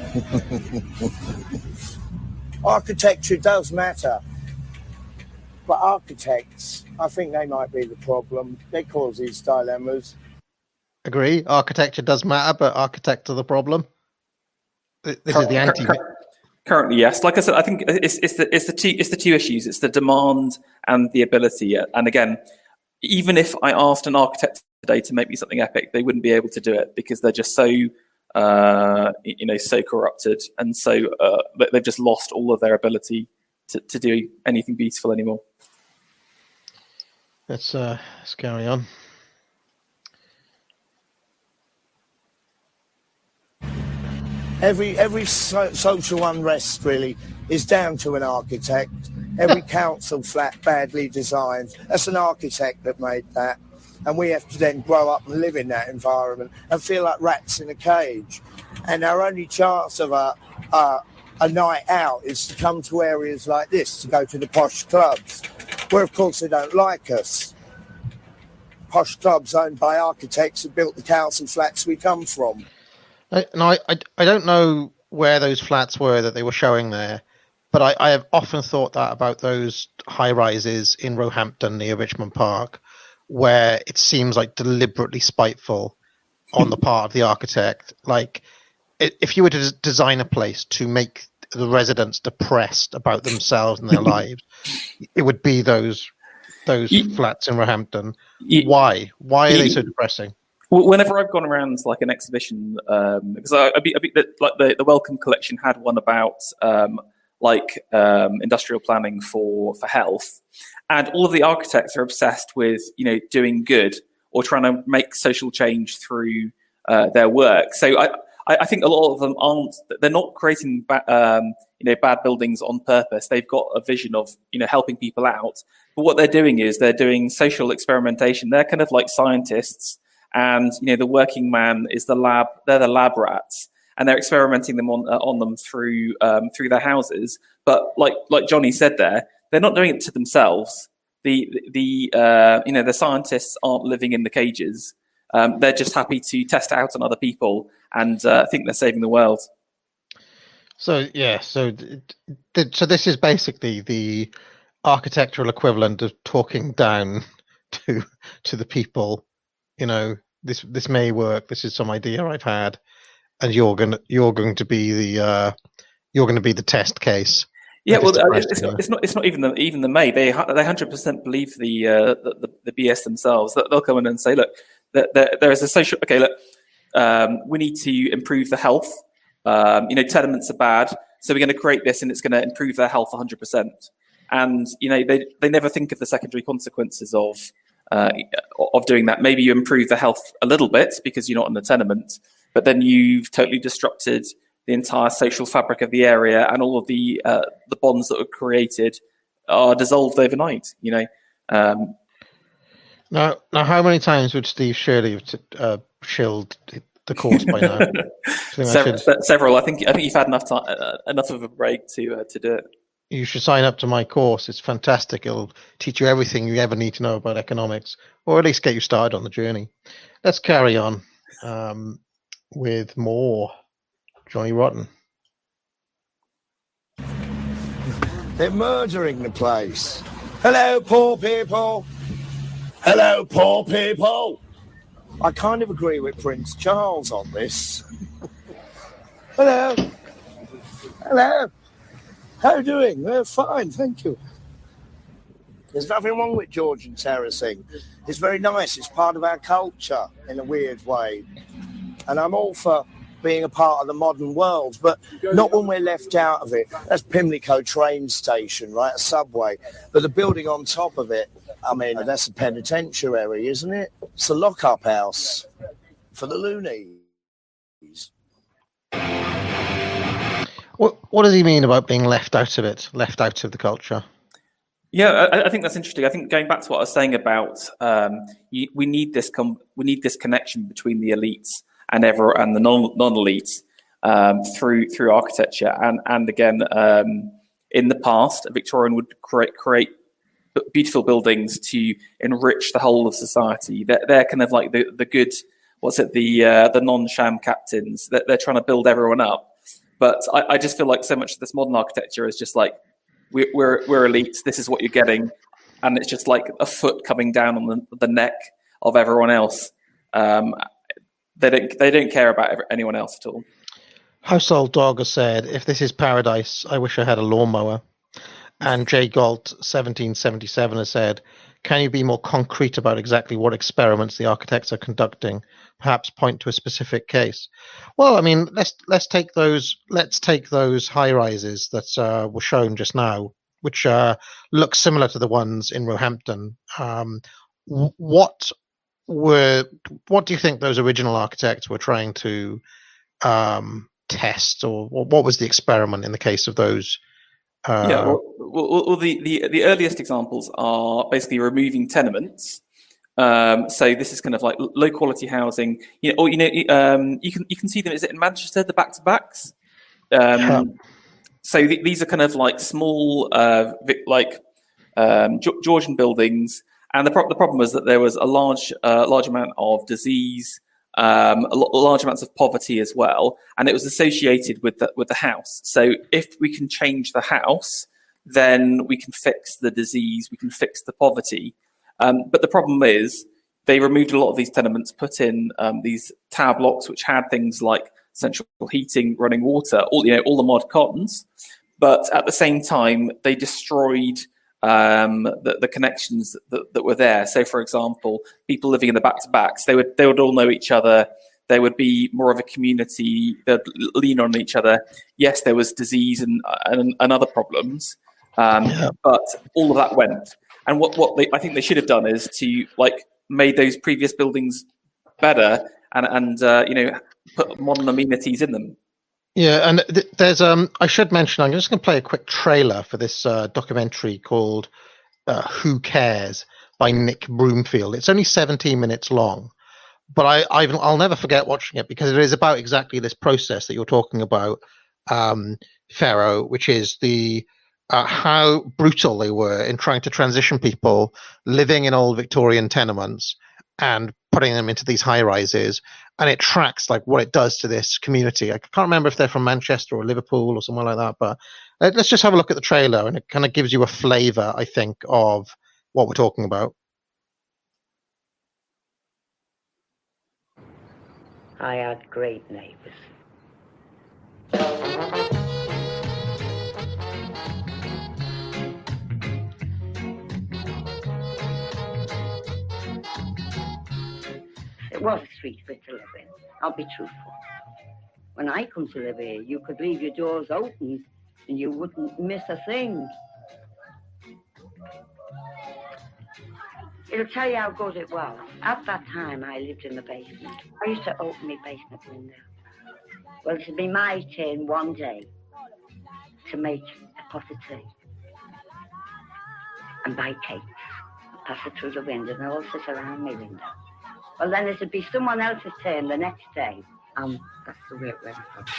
D: Architecture does matter. But architects, I think they might be the problem. They cause these dilemmas.
A: Agree. Architecture does matter, but architects are the problem. This is the anti.
B: Currently, yes. Like I said, I think it's the two issues. It's the demand and the ability. And again, even if I asked an architect today to make me something epic, they wouldn't be able to do it because they're just so so corrupted, and so they've just lost all of their ability to do anything beautiful anymore.
A: Let's carry on.
D: Every social unrest really is down to an architect. Every council flat badly designed, that's an architect that made that. And we have to then grow up and live in that environment and feel like rats in a cage. And our only chance of a night out is to come to areas like this, to go to the posh clubs, where of course they don't like us. Posh clubs owned by architects who built the council flats we come from.
A: I don't know where those flats were that they were showing there, but I have often thought that about those high rises in Roehampton near Richmond Park, where it seems like deliberately spiteful on the part of the architect. Like, if you were to design a place to make the residents depressed about themselves and their lives, it would be those flats in Roehampton. Why are they so depressing?
B: Whenever I've gone around like an exhibition, because I think that like the Wellcome collection had one about industrial planning for health, and all of the architects are obsessed with doing good or trying to make social change through their work. So I think a lot of them they're not creating bad buildings on purpose. They've got a vision of helping people out, but what they're doing is they're doing social experimentation. They're kind of like scientists. And the working man is the lab. They're the lab rats, and they're experimenting them on them through their houses. But like Johnny said, they're not doing it to themselves. The scientists aren't living in the cages. They're just happy to test out on other people and think they're saving the world.
A: So this is basically the architectural equivalent of talking down to the people. This may work. This is some idea I've had, and you're going to be the test case.
B: Yeah, well, it's not even the may. They 100% believe the BS themselves. They'll come in and say, look, there is a social. Okay, look, we need to improve the health. Tenements are bad, so we're going to create this, and it's going to improve their health 100%. And they never think of the secondary consequences of doing that. Maybe you improve the health a little bit because you're not in the tenement, but then you've totally disrupted the entire social fabric of the area, and all of the bonds that were created are dissolved overnight. Now,
A: how many times would Steve Shirley have shilled the course by now?
B: Several. I think you've had enough of a break to do it.
A: You should sign up to my course. It's fantastic. It'll teach you everything you ever need to know about economics, or at least get you started on the journey. Let's carry on with more Johnny Rotten.
D: They're murdering the place. Hello, poor people.
F: Hello, poor people.
D: I kind of agree with Prince Charles on this. Hello. Hello. How are you doing? Fine, thank you. There's nothing wrong with Georgian terracing. It's very nice. It's part of our culture in a weird way. And I'm all for being a part of the modern world, but not when we're left out of it. That's Pimlico train station, right? A subway. But the building on top of it, I mean, that's a penitentiary, isn't it? It's a lock-up house for the loonies.
A: What does he mean about being left out of it, left out of the culture?
B: Yeah, I think that's interesting. I think going back to what I was saying about we need this connection between the elites and the non-elites through architecture, and again in the past, a Victorian would create beautiful buildings to enrich the whole of society. They're kind of like the good, the non-sham captains. They're trying to build everyone up. But I just feel like so much of this modern architecture is just like, we're elites, this is what you're getting. And it's just like a foot coming down on the neck of everyone else. They don't care about anyone else at all.
A: Household Dog has said, if this is paradise, I wish I had a lawnmower. And Jay Galt 1777 has said, can you be more concrete about exactly what experiments the architects are conducting? Perhaps point to a specific case. Well, I mean, let's take those high rises that were shown just now, which look similar to the ones in Roehampton. What do you think those original architects were trying to test, or what was the experiment in the case of those?
B: The earliest examples are basically removing tenements. So this is kind of like low quality housing. You can see them. Is it in Manchester, the back-to-backs? So these are kind of like small, Georgian buildings, and the problem was that there was a large amount of disease, large amounts of poverty as well, and it was associated with the house. So if we can change the house, then we can fix the disease, we can fix the poverty. But the problem is they removed a lot of these tenements, put in these tower blocks which had things like central heating, running water, all the mod cons. But at the same time, they destroyed the connections that were there. So, for example, people living in the back-to-backs, they would all know each other. There would be more of a community. They'd lean on each other. Yes, there was disease and other problems, but all of that went. And what I think they should have done is to made those previous buildings better and put modern amenities in them.
A: Yeah, and there's I should mention, I'm just going to play a quick trailer for this documentary called Who Cares by Nick Broomfield. It's only 17 minutes long, but I'll never forget watching it because it is about exactly this process that you're talking about, Pharaoh, which is the how brutal they were in trying to transition people living in old Victorian tenements and putting them into these high rises. And it tracks what it does to this community. I can't remember if they're from Manchester or Liverpool or somewhere like that, but let's just have a look at the trailer, and it kind of gives you a flavor, I think, of what we're talking about.
G: I had great neighbours. It was a sweet bit to live in. I'll be truthful. When I come to live here, you could leave your doors open and you wouldn't miss a thing. It'll tell you how good it was. At that time, I lived in the basement. I used to open my basement window. Well, it'll be my turn one day to make a pot of tea and buy cakes. Pass it through the window and they'll all sit around my window. Well, then it'll be someone else's turn the next day. That's the way it went.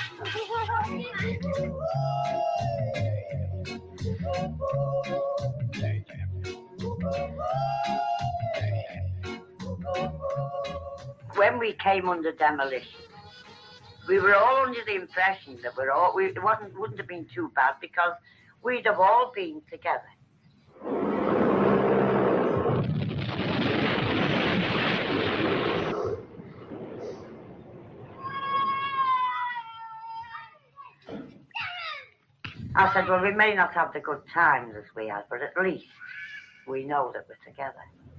G: When we came under demolition, we were all under the impression that it wouldn't have been too bad because we'd have all been together. I said, well, we may not have the good times as we had, but at least we know that we're together.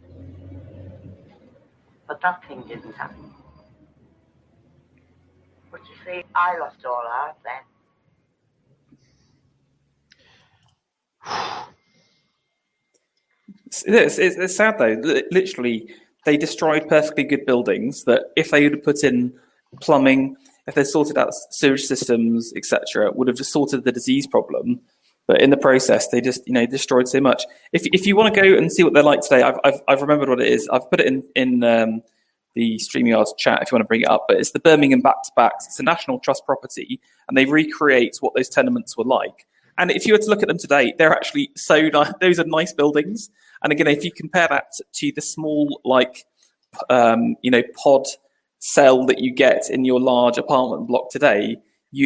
G: But that thing didn't happen. But you see, I lost all heart then.
B: It's sad though. Literally, they destroyed perfectly good buildings that if they had put in plumbing, if they sorted out sewage systems, etc., would have just sorted the disease problem. But in the process, they just destroyed so much. If you want to go and see what they're like today, I've remembered what it is. I've put it in the StreamYard chat if you want to bring it up. But it's the Birmingham back-to-backs. It's a National Trust property, and they recreate what those tenements were like. And if you were to look at them today, they're actually so nice. Those are nice buildings. And again, if you compare that to the small, like, pod cell that you get in your large apartment block today,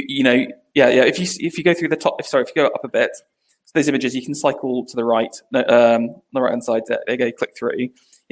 B: if you go through the top, if you go up a bit, so those images, you can cycle to the right, on the right hand side. There you go, click through.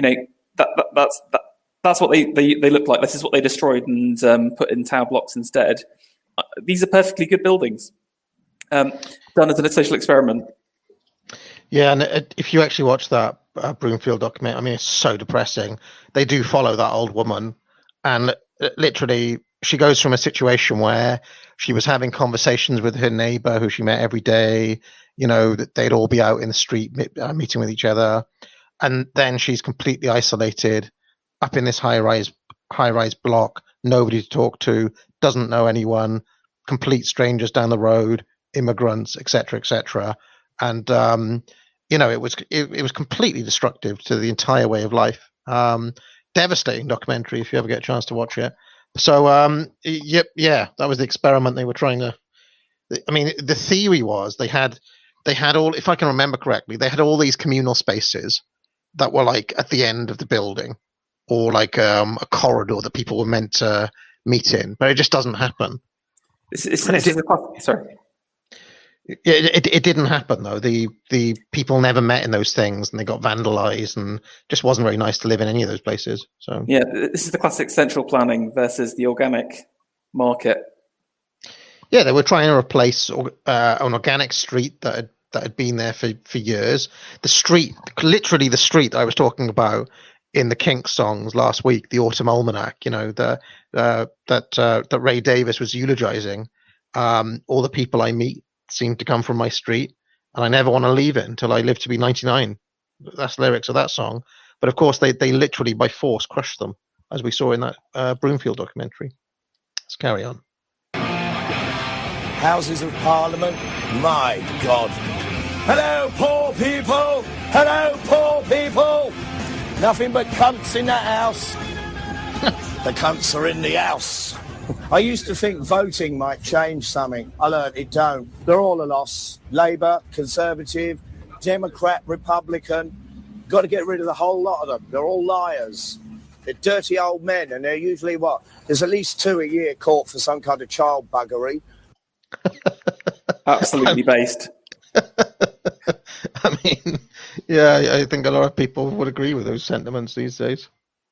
B: That's what they look like. This is what they destroyed and put in tower blocks instead. These are perfectly good buildings, done as a social experiment.
A: Yeah, and if you actually watch that Broomfield documentary, I mean, it's so depressing. They do follow that old woman, and literally, she goes from a situation where she was having conversations with her neighbor who she met every day, that they'd all be out in the street meeting with each other. And then she's completely isolated up in this high-rise block, nobody to talk to, doesn't know anyone, complete strangers down the road, immigrants, etc., etc. And, it was completely destructive to the entire way of life. Devastating documentary if you ever get a chance to watch it. So, that was the experiment they were trying to. I mean, the theory was they had all, if I can remember correctly, they had all these communal spaces that were like at the end of the building, or like a corridor that people were meant to meet in, but it just doesn't happen.
B: Sorry.
A: It didn't happen though. The people never met in those things, and they got vandalized, and just wasn't very nice to live in any of those places. So
B: yeah, this is the classic central planning versus the organic market.
A: Yeah, they were trying to replace an organic street that had been there for years. The street, literally the street I was talking about in the Kinks songs last week, the Autumn Almanac, that Ray Davis was eulogizing. All the people I meet seem to come from my street, and I never want to leave it until I live to be 99. That's the lyrics of that song. But of course, they literally by force crushed them, as we saw in that Broomfield documentary. Let's carry on.
D: Houses of Parliament, my God. Hello, poor people. Hello, poor people. Nothing but cunts in that house. The cunts are in the house. I used to think voting might change something. I learned it don't. They're all a loss. Labour, Conservative, Democrat, Republican. Got to get rid of the whole lot of them. They're all liars. They're dirty old men, and they're usually what? There's at least 2 a year caught for some kind of child buggery.
B: Absolutely based.
A: I mean, yeah, I think a lot of people would agree with those sentiments these days.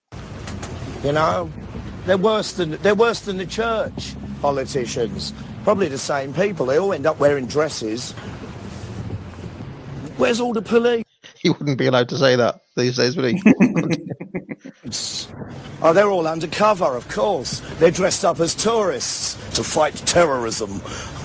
D: They're worse than the church, politicians. Probably the same people. They all end up wearing dresses. Where's all the police?
A: He wouldn't be allowed to say that these days, would he?
D: Oh, they're all undercover, of course. They're dressed up as tourists to fight terrorism.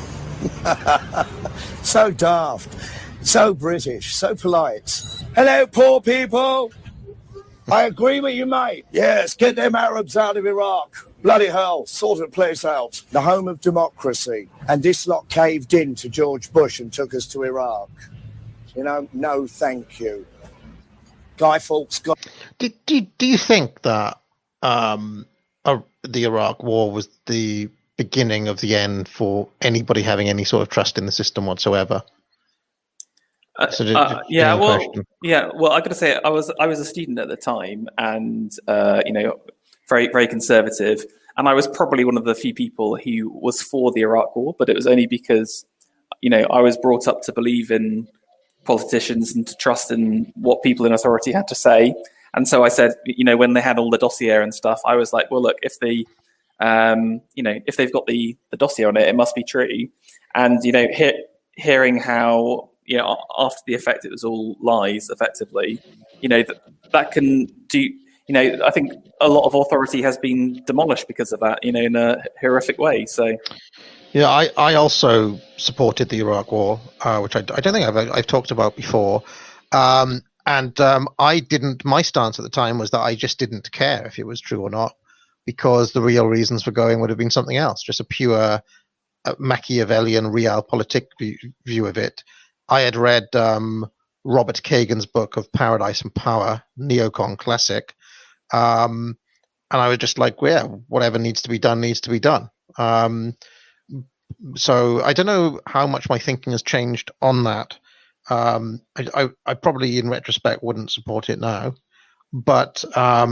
D: So daft, so British, so polite. Hello, poor people. I agree with you, mate. Yes, get them Arabs out of Iraq. Bloody hell, sort the place out. The home of democracy. And this lot caved in to George Bush and took us to Iraq. No thank you. Guy Fawkes got...
A: Do you think that the Iraq War was the beginning of the end for anybody having any sort of trust in the system whatsoever?
B: Well, I got to say, I was a student at the time, and very, very conservative, and I was probably one of the few people who was for the Iraq War, but it was only because I was brought up to believe in politicians and to trust in what people in authority had to say. And so I said, when they had all the dossier and stuff, I was like, well, look, if they if they've got the dossier on it must be true. And hearing how after the effect it was all lies, effectively, that can do. I think a lot of authority has been demolished because of that, in a horrific way. So.
A: Yeah, I also supported the Iraq War, which I don't think I've talked about before. I didn't. My stance at the time was that I just didn't care if it was true or not, because the real reasons for going would have been something else, just a pure Machiavellian realpolitik view of it. I had read Robert Kagan's book of Paradise and Power, neocon classic, and I was just like, yeah, whatever needs to be done needs to be done. So I don't know how much my thinking has changed on that. I probably, in retrospect, wouldn't support it now, but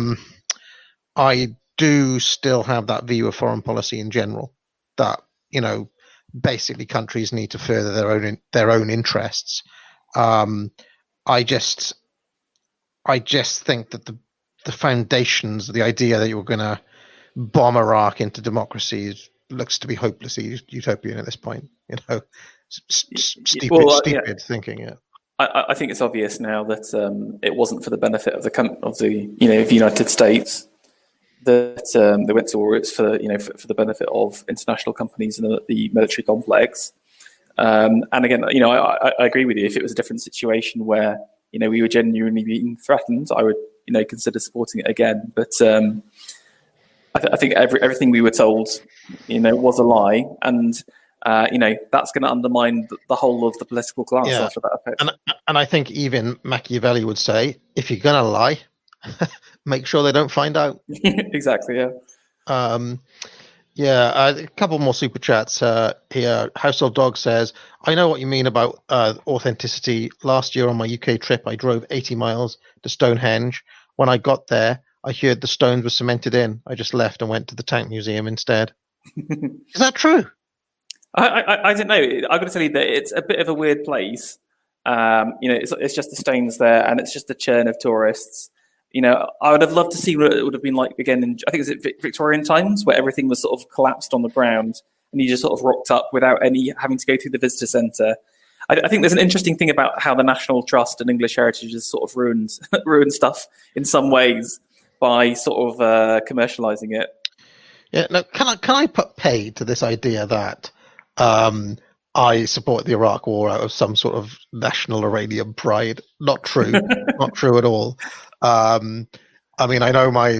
A: I do still have that view of foreign policy in general, that basically countries need to further their own interests. I just think that the foundations, the idea that you're going to bomb Iraq into democracy looks to be hopelessly utopian at this point. Stupid thinking. Yeah.
B: I think it's obvious now that it wasn't for the benefit of the United States that they went to war. It's for the benefit of international companies and the military complex. And again, I agree with you. If it was a different situation where we were genuinely being threatened, I would consider supporting it again. But I think everything we were told was a lie, and that's going to undermine the whole of the political class after that.
A: And I think even Machiavelli would say, if you're going to lie, make sure they don't find out.
B: Exactly. Yeah.
A: A couple more super chats here. Household Dog says, I know what you mean about authenticity. Last year on my UK trip, I drove 80 miles to Stonehenge. When I got there, I heard the stones were cemented in. I just left and went to the Tank Museum instead. Is that true?
B: I don't know. I've got to tell you that it's a bit of a weird place. It's just the stones there, and it's just a churn of tourists. I would have loved to see what it would have been like again in, I think, is it Victorian times, where everything was sort of collapsed on the ground and you just sort of rocked up without having to go through the visitor centre. I think there's an interesting thing about how the National Trust and English Heritage has sort of ruined stuff in some ways by sort of commercialising it.
A: Yeah. Now, can I put pay to this idea that I support the Iraq War out of some sort of national Iranian pride? Not true. Not true at all. I mean, I know my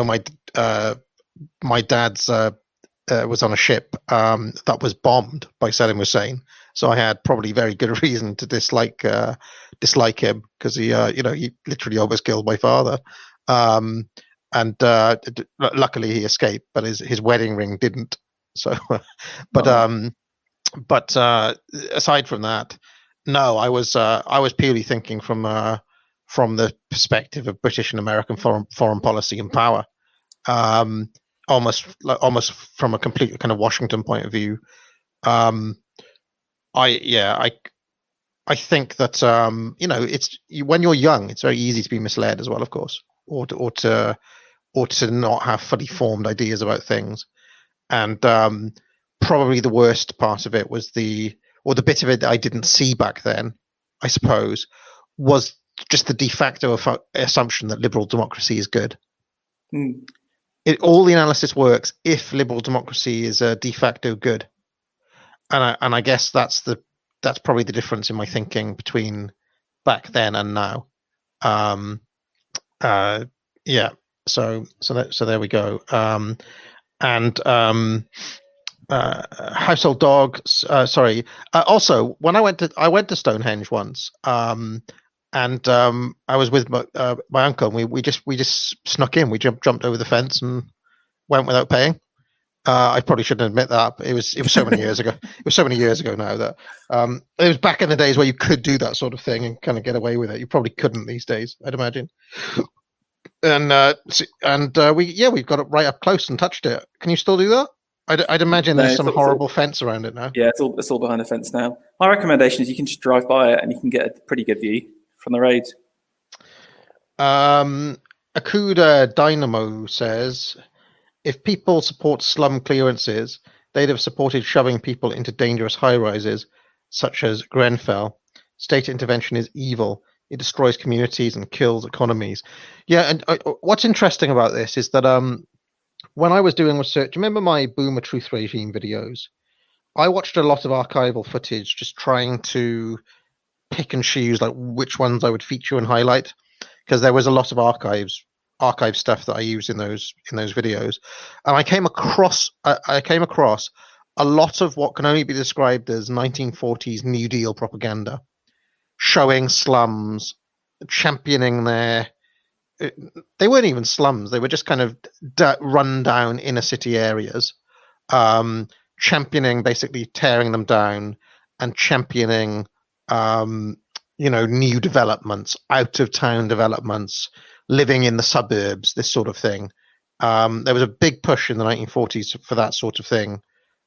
A: dad's was on a ship that was bombed by Saddam Hussein, so I had probably very good reason to dislike him, because he literally almost killed my father. And luckily he escaped, but his wedding ring didn't. So, but aside from that, no, I was purely thinking from the perspective of British and American foreign policy and power, almost from a completely kind of Washington point of view. I think that it's when you're young, it's very easy to be misled as well, of course, or to not have fully formed ideas about things. And probably the worst part of it was the bit of it that I didn't see back then, I suppose, was just the de facto assumption that liberal democracy is good. All the analysis works if liberal democracy is de facto good, and I guess that's probably the difference in my thinking between back then and now. So there we go. Household Dog. Sorry. Also, when I went to Stonehenge once, and I was with my uncle. And we just snuck in. We jumped over the fence and went without paying. I probably shouldn't admit that. But it was so many years ago. It was so many years ago now that it was back in the days where you could do that sort of thing and kind of get away with it. You probably couldn't these days, I'd imagine. And we got it right up close and touched it. Can you still do that? I'd imagine there's some horrible fence around it now.
B: Yeah, it's all behind a fence now. My recommendation is you can just drive by it and you can get a pretty good view from the road.
A: Akuda Dynamo says, if people support slum clearances, they'd have supported shoving people into dangerous high-rises, such as Grenfell. State intervention is evil. It destroys communities and kills economies. Yeah, and what's interesting about this is that when I was doing research, remember my Boomer Truth Regime videos? I watched a lot of archival footage, just trying to pick and choose like which ones I would feature and highlight, because there was a lot of archive stuff that I used in those videos, and I came across a lot of what can only be described as 1940s New Deal propaganda, showing slums, championing they weren't even slums. They were just kind of run down inner city areas, championing, basically tearing them down and championing new developments, out of town developments, living in the suburbs, this sort of thing. There was a big push in the 1940s for that sort of thing.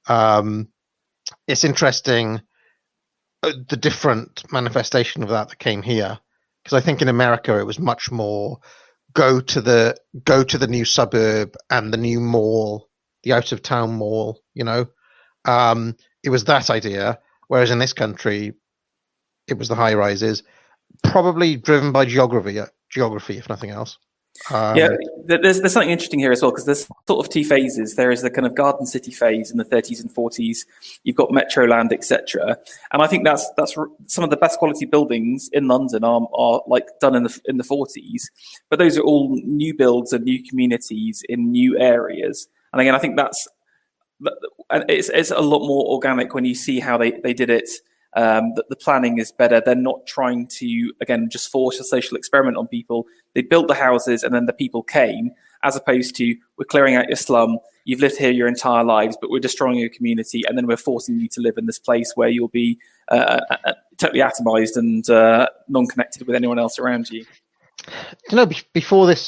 A: It's interesting the different manifestation of that came here, because I think in America it was much more go to the new suburb and the new mall, the out of town mall. It was that idea, whereas in this country it was the high rises, probably driven by geography if nothing else.
B: There's something interesting here as well, because there's sort of two phases. There is the kind of garden city phase in the 30s and 40s. You've got Metroland, etc. And I think that's some of the best quality buildings in London are like done in the 40s. But those are all new builds and new communities in new areas. And again, I think it's a lot more organic when you see how they did it. The planning is better. They're not trying to, again, just force a social experiment on people. They built the houses and then the people came, as opposed to we're clearing out your slum. You've lived here your entire lives, but we're destroying your community. And then we're forcing you to live in this place where you'll be totally atomized and non-connected with anyone else around you.
A: Before this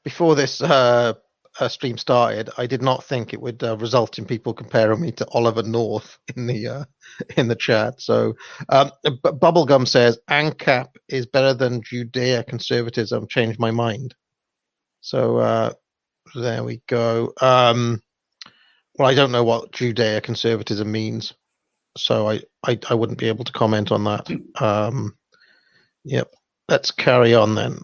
A: stream started, I did not think it would result in people comparing me to Oliver North in the chat. So Bubblegum says ANCAP is better than Judea conservatism. Changed my mind. So there we go. Well, I don't know what Judea conservatism means, so I wouldn't be able to comment on that. Yep. Let's carry on then.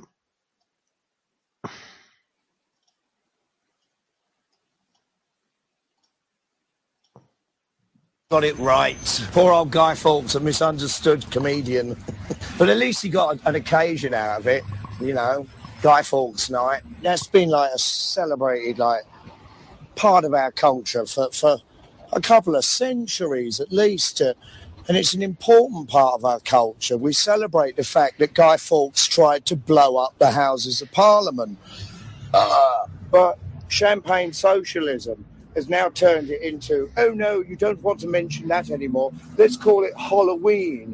D: Got it right. Poor old Guy Fawkes, a misunderstood comedian. But at least he got an occasion out of it, Guy Fawkes night. That's been like a celebrated part of our culture for a couple of centuries at least. And it's an important part of our culture. We celebrate the fact that Guy Fawkes tried to blow up the Houses of Parliament. But champagne socialism has now turned it into, oh no, you don't want to mention that anymore. Let's call it Halloween.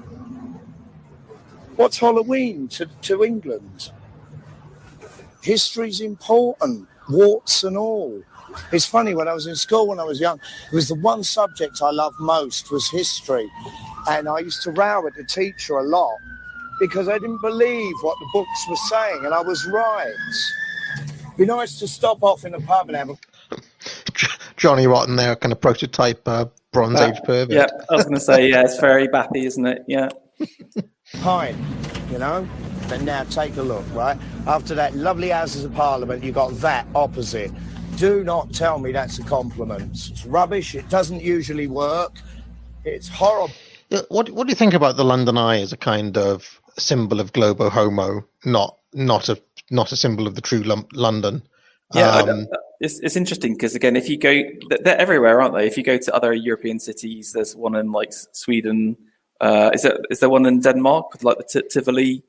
D: What's Halloween to England? History's important, warts and all. It's funny, when I was in school when I was young, it was the one subject I loved most was history. And I used to row at the teacher a lot because I didn't believe what the books were saying, and I was right. It'd be nice to stop off in a pub and have a...
A: Johnny Rotten there, kind of prototype Bronze Age pervert.
B: Yeah, I was going to say, it's very bappy, isn't it? Yeah.
D: Pine, But now take a look, right? After that lovely Houses of Parliament, you got that opposite. Do not tell me that's a compliment. It's rubbish. It doesn't usually work. It's horrible.
A: What do you think about the London Eye as a kind of symbol of globo homo, not a symbol of the true London?
B: Yeah, it's interesting because, again, if you go, they're everywhere, aren't they? If you go to other European cities, there's one in Sweden. Is there one in Denmark with the Tivoli?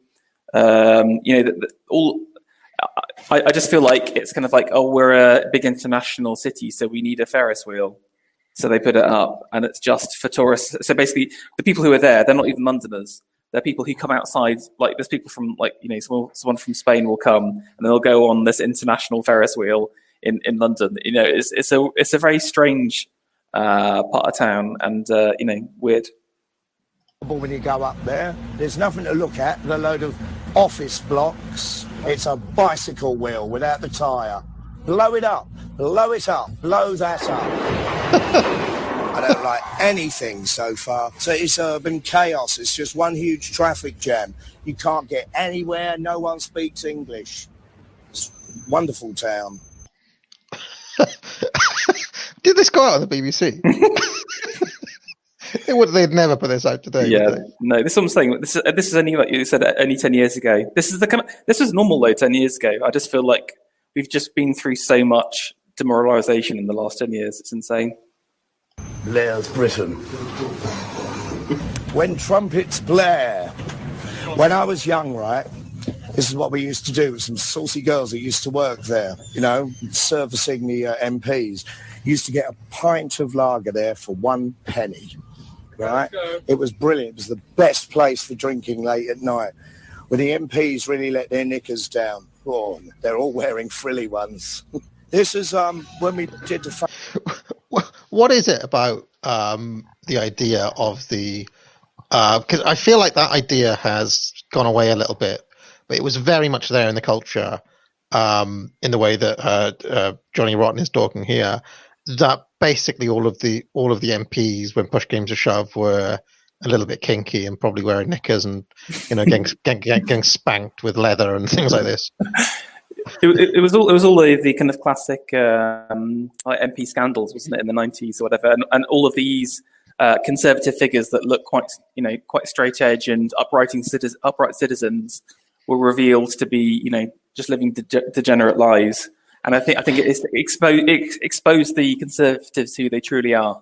B: I just feel like it's kind of like, oh, we're a big international city, so we need a Ferris wheel. So they put it up, and it's just for tourists. So basically, the people who are there, they're not even Londoners. They're people who come outside. Like, there's people from, someone from Spain will come, and they'll go on this international Ferris wheel in London. It's a very strange part of town, and weird.
D: When you go up there, there's nothing to look at. There's a load of office blocks. It's a bicycle wheel without the tyre. Blow it up. Blow it up. Blow that up. I don't like anything so far. So it's urban chaos. It's just one huge traffic jam. You can't get anywhere. No one speaks English. It's a wonderful town.
A: Did this go out on the BBC? They'd never put this out today.
B: Yeah, no. This is what I'm saying. This is only, like you said, only 10 years ago. This was normal though 10 years ago. I just feel like we've just been through so much demoralisation in the last 10 years. It's insane.
D: Blair's Britain. When trumpets blare. When I was young, right, this is what we used to do with some saucy girls that used to work there, servicing the MPs. Used to get a pint of lager there for 1 penny. right? It was brilliant. It was the best place for drinking late at night. When the MPs really let their knickers down. Oh, they're all wearing frilly ones. This is when we did the...
A: What is it about the idea of the... Because I feel like that idea has gone away a little bit, but it was very much there in the culture, in the way that Johnny Rotten is talking here, that basically all of the MPs, when push came to shove, were a little bit kinky and probably wearing knickers and, you know, getting spanked with leather and things like this.
B: It was all the kind of classic like MP scandals, wasn't it, in the 90s or whatever, and all of these conservative figures that look quite straight edge and upright citizens were revealed to be, you know, just living degenerate lives. And I think it exposed the Conservatives who they truly are.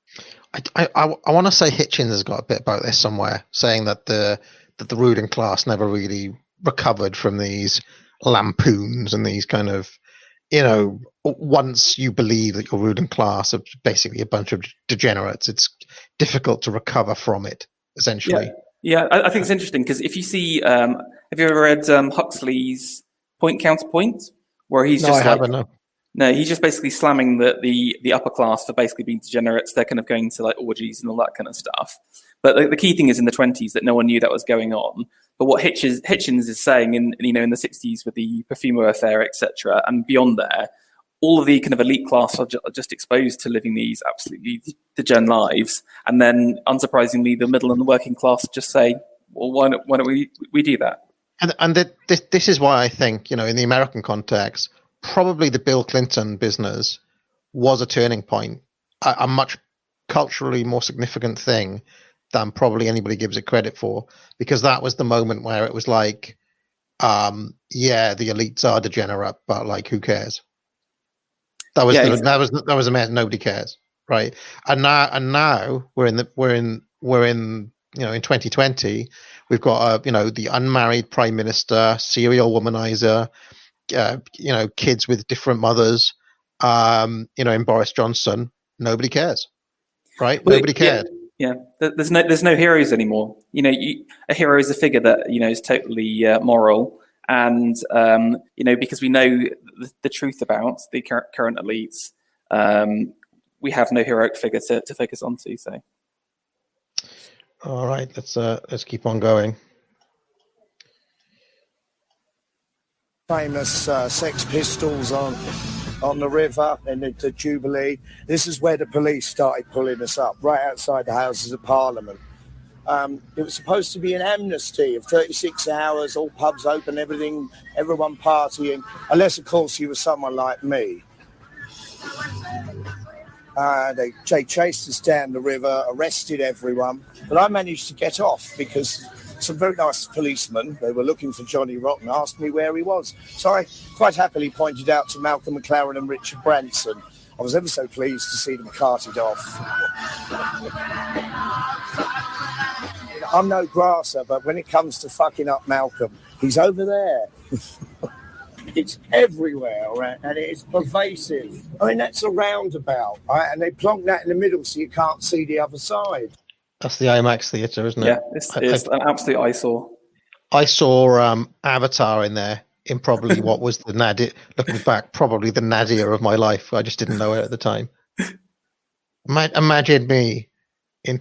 A: I want to say Hitchens has got a bit about this somewhere, saying that the ruling class never really recovered from these lampoons and these kind of, you know, once you believe that your ruling class are basically a bunch of degenerates, it's difficult to recover from it, essentially.
B: Yeah, I think it's interesting because if you see, have you ever read Huxley's Point Counterpoint? Where he's just No, he's just basically slamming the upper class for basically being degenerates. They're kind of going to like orgies and all that kind of stuff. But the key thing is in the 20s that no one knew that was going on. But what Hitchens is saying in the 60s with the Perfumo affair, etc., and beyond there, all of the kind of elite class are just exposed to living these absolutely degen lives, and then unsurprisingly, the middle and the working class just say, "Well, why don't we do that?"
A: And this is why I think, you know, in the American context, probably the Bill Clinton business was a turning point, a much culturally more significant thing than probably anybody gives it credit for, because that was the moment where it was like, yeah, the elites are degenerate, but like, who cares? That was a mess. Nobody cares, right? And now we're in you know, in 2020, we've got the unmarried prime minister, serial womanizer, you know, kids with different mothers, you know, in Boris Johnson. Nobody cares, right? Nobody cared.
B: Yeah, there's no heroes anymore. You know, a hero is a figure that, you know, is totally moral, and you know, because we know the truth about the current elites, we have no heroic figure to focus onto. So,
A: all right, let's keep on going.
D: Famous Sex Pistols on the river and the Jubilee. This is where the police started pulling us up, right outside the Houses of Parliament. It was supposed to be an amnesty of 36 hours, all pubs open, everyone partying, unless, of course, you were someone like me. They chased us down the river, arrested everyone, but I managed to get off because some very nice policemen, they were looking for Johnny Rotten, asked me where he was. So I quite happily pointed out to Malcolm McLaren and Richard Branson. I was ever so pleased to see them carted off. I'm no grasser, but when it comes to fucking up Malcolm, he's over there. It's everywhere, right? And it's pervasive. I mean, that's a roundabout, right? And they plonk that in the middle so you can't see the other side.
A: That's the IMAX theatre, isn't it?
B: Yeah, it's an absolute eyesore.
A: I saw Avatar in there, in probably what was the nadir, looking back, probably the nadir of my life. I just didn't know it at the time. Imagine me in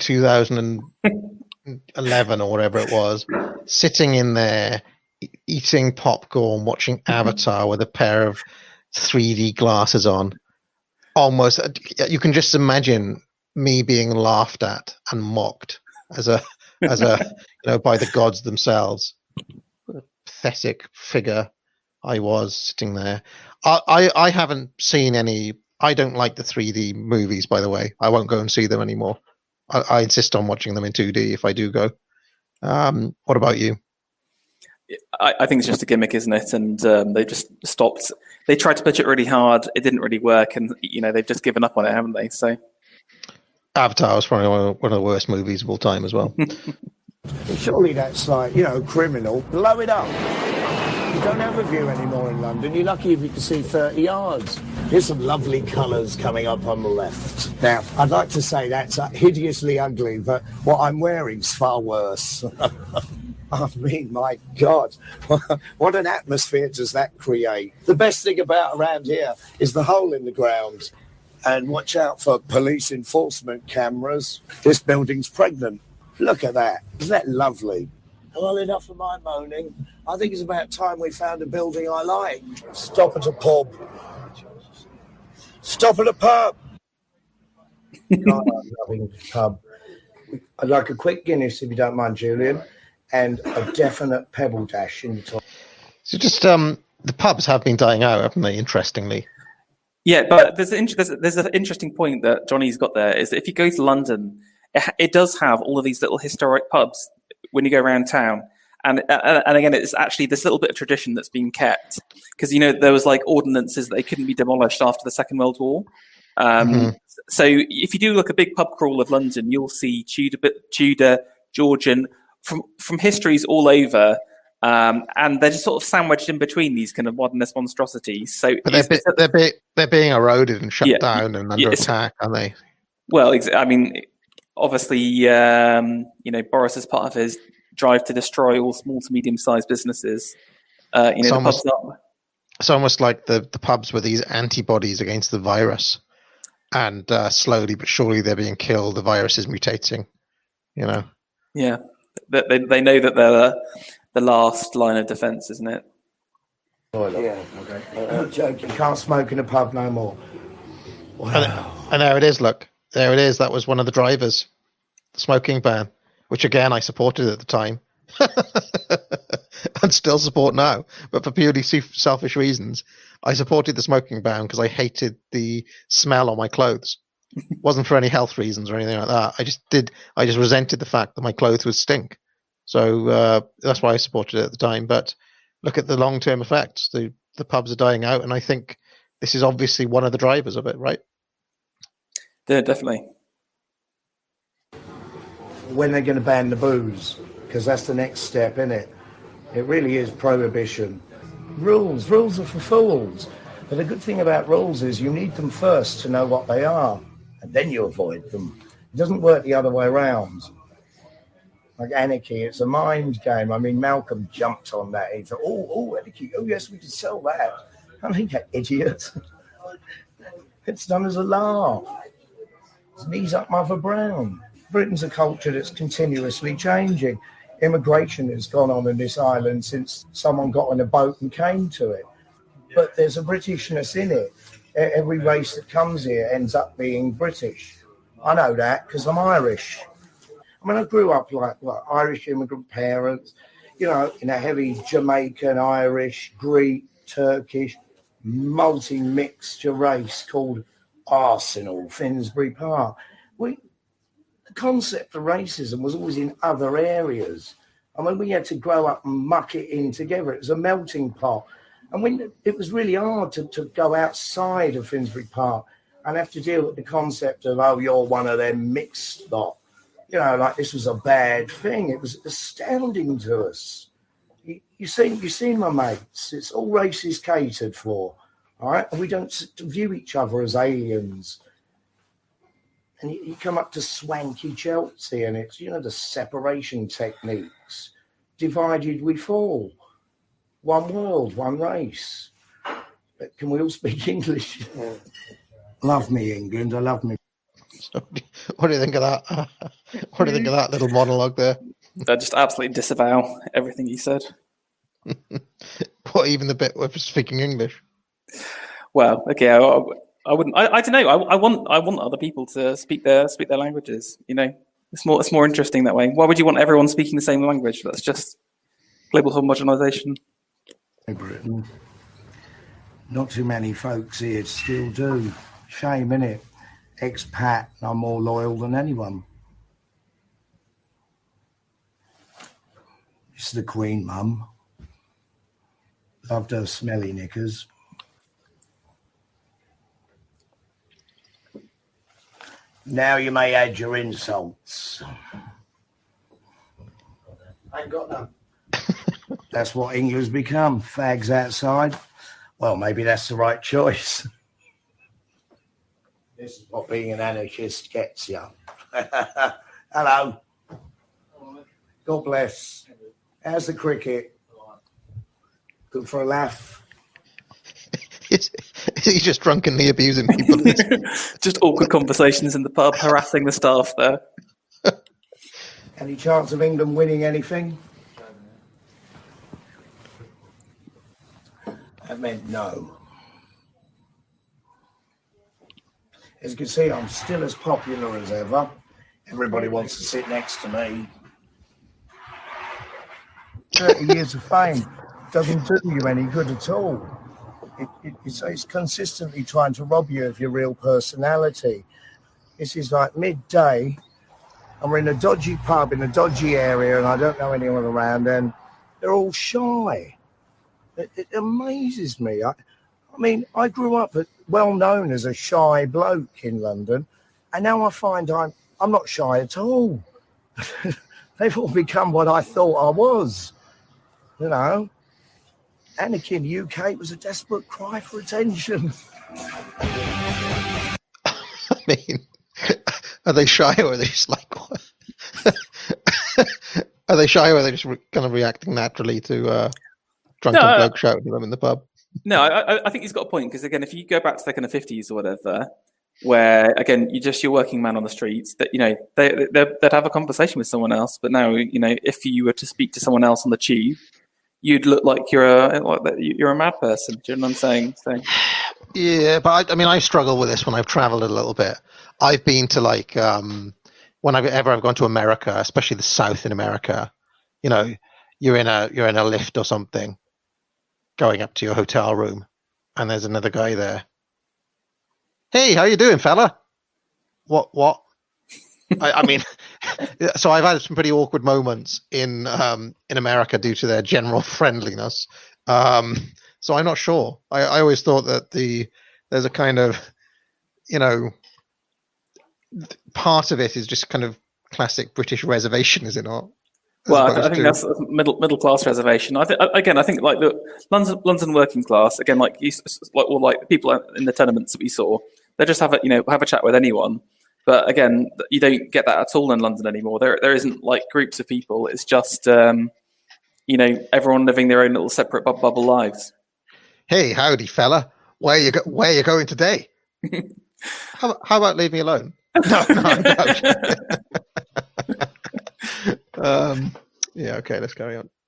A: 2011 or whatever it was, sitting in there, eating popcorn, watching Avatar with a pair of 3D glasses on. Almost, you can just imagine me being laughed at and mocked as a you know, by the gods themselves. What a pathetic figure I was sitting there. I haven't seen any. I don't like the 3D movies, by the way. I won't go and see them anymore. I insist on watching them in 2D if I do go. What about you?
B: I think it's just a gimmick, isn't it? And they just stopped. They tried to push it really hard. It didn't really work, and you know, they've just given up on it, haven't they? So
A: Avatar was probably one of the worst movies of all time as well.
D: Surely that's like, you know, criminal. Blow it up. You don't have a view anymore in London. You're lucky if you can see 30 yards.
F: Here's some lovely colours coming up on the left.
D: Now, I'd like to say that's hideously ugly, but what I'm wearing's far worse. I mean, my God, what an atmosphere does that create? The best thing about around here is the hole in the ground. And watch out for police enforcement cameras. This building's pregnant. Look at that. Isn't that lovely? Well, enough of my moaning. I think it's about time we found a building I like. Stop at a pub. Stop at a pub. God, I'm loving pub. I'd like a quick Guinness, if you don't mind, Julian, and a definite pebble dash in the top.
A: So just the pubs have been dying out, haven't they? Interestingly.
B: Yeah, but there's an interesting point that Johnny's got there, is that if you go to London, it does have all of these little historic pubs when you go around town. And again, it's actually this little bit of tradition that's been kept. Because, there was like ordinances that they couldn't be demolished after the Second World War. So if you do look a big pub crawl of London, you'll see Tudor, Georgian, from histories all over. And they're just sort of sandwiched in between these kind of modernist monstrosities. So,
A: but they're being eroded and shut down and under attack, aren't they? Well,
B: I mean, obviously, Boris is part of his drive to destroy all small to medium-sized businesses. It's
A: almost like the pubs were these antibodies against the virus, and slowly but surely they're being killed. The virus is mutating. Yeah,
B: they know that they're the last line of defense, isn't it?
D: Yeah. Okay. Joke, you can't smoke in a pub no more.
A: Wow. And there it is. Look, there it is. That was one of the drivers, the smoking ban, which again I supported at the time, and still support now. But for purely selfish reasons, I supported the smoking ban because I hated the smell on my clothes. It wasn't for any health reasons or anything like that. I just resented the fact that my clothes would stink. So that's why I supported it at the time. But look at the long-term effects. The pubs are dying out, and I think this is obviously one of the drivers of it, right?
B: Yeah, definitely.
D: When they're going to ban the booze, because that's the next step, isn't it? It really is prohibition. Rules are for fools. But the good thing about rules is you need them first to know what they are, and then you avoid them. It doesn't work the other way around. Like anarchy, it's a mind game. I mean, Malcolm jumped on that. He thought, oh, anarchy. Oh, yes, we can sell that. I mean, that idiot. It's done as a laugh. Knees up, Mother Brown. Britain's a culture that's continuously changing. Immigration has gone on in this island since someone got on a boat and came to it. But there's a Britishness in it. Every race that comes here ends up being British. I know that because I'm Irish. I mean, I grew up like Irish immigrant parents, in a heavy Jamaican, Irish, Greek, Turkish, multi-mixture race called Arsenal, Finsbury Park. The concept of racism was always in other areas. I mean, we had to grow up and muck it in together. It was a melting pot. And it was really hard to go outside of Finsbury Park and have to deal with the concept of, oh, you're one of them mixed lot. Like this was a bad thing. It was astounding to us. You seen my mates. It's all races catered for, all right? And we don't view each other as aliens. And you come up to swanky Chelsea and it's, the separation techniques. Divided we fall. One world, one race. But can we all speak English? Yeah. Love me, England. I love me.
A: So, what do you think of that? What do you think of that little monologue there?
B: I just absolutely disavow everything he said.
A: What, even the bit with speaking English?
B: Well, okay, I wouldn't. I don't know. I want other people to speak their languages. It's more interesting that way. Why would you want everyone speaking the same language? That's just global homogenization.
D: Britain. Not too many folks here still do. Shame, innit? Expat are more loyal than anyone. It's the Queen, Mum. Loved her smelly knickers. Now you may add your insults. I ain't got none. That's what England's become. Fags outside. Well, maybe that's the right choice. This is what being an anarchist gets you. Hello. God bless. How's the cricket? Good for a laugh.
A: Is he just drunkenly abusing people?
B: Just awkward conversations in the pub, harassing the staff there.
D: Any chance of England winning anything? That meant no. As you can see, I'm still as popular as ever. Everybody wants to sit next to me. 30 years of fame doesn't do you any good at all. It's consistently trying to rob you of your real personality. This is like midday. I'm in a dodgy pub in a dodgy area and I don't know anyone around and they're all shy. It amazes me. I mean, I grew up well known as a shy bloke in London, and now I find I'm not shy at all. They've all become what I thought I was. You know, Anakin UK was a desperate cry for attention.
A: I mean, are they shy or are they just like? Are they shy or are they just kind of reacting naturally to drunken bloke shouting at them in the pub?
B: No, I think he's got a point because again, if you go back to the kind of 50s or whatever, where again you're working man on the streets, that they'd have a conversation with someone else. But now if you were to speak to someone else on the tube, you'd look like you're a mad person. Do you know what I'm saying? So.
A: Yeah, but I struggle with this when I've traveled a little bit. I've been to whenever I've gone to America, especially the South in America, you're in a lift or something, going up to your hotel room, and there's another guy there. Hey, how you doing, fella? What? I mean, so I've had some pretty awkward moments in America due to their general friendliness. So I'm not sure. I always thought that there's a kind of, part of it is just kind of classic British reservation, is it not?
B: Well, I think that's middle class reservation. I think like the London working class again, like people in the tenements that we saw, they just have a chat with anyone. But again, you don't get that at all in London anymore. There isn't like groups of people. It's just everyone living their own little separate bubble lives. Hey, howdy, fella. Where you going today?
A: How about leave me alone? No, I'm joking. Yeah, okay, let's carry on.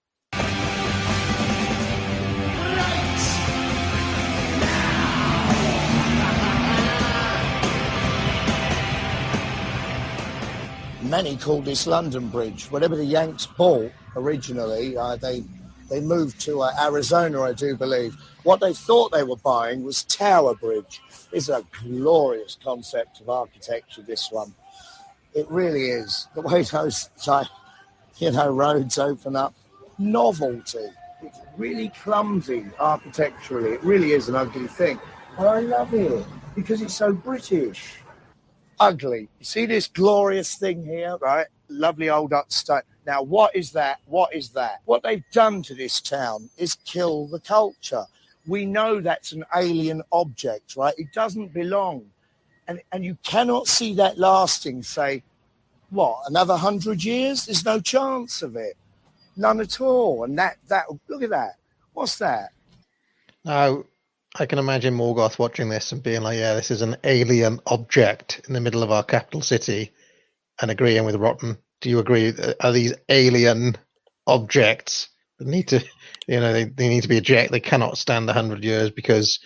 D: Many called this London Bridge. Whatever the Yanks bought originally, they moved to Arizona, I do believe. What they thought they were buying was Tower Bridge. It's a glorious concept of architecture, this one. It really is. The way those roads open up, novelty. It's really clumsy architecturally. It really is an ugly thing. But I love it because it's so British. Ugly. You see this glorious thing here, right? Lovely old upstate. Now, what is that? What is that? What they've done to this town is kill the culture. We know that's an alien object, right? It doesn't belong. And you cannot see that lasting, say, what, another 100 years? There's no chance of it. None at all. And that look at that. What's that?
A: Now, I can imagine Morgoth watching this and being like, yeah, this is an alien object in the middle of our capital city, and agreeing with Rotten. Do you agree? Are these alien objects that need to, they need to be ejected? They cannot stand 100 years because,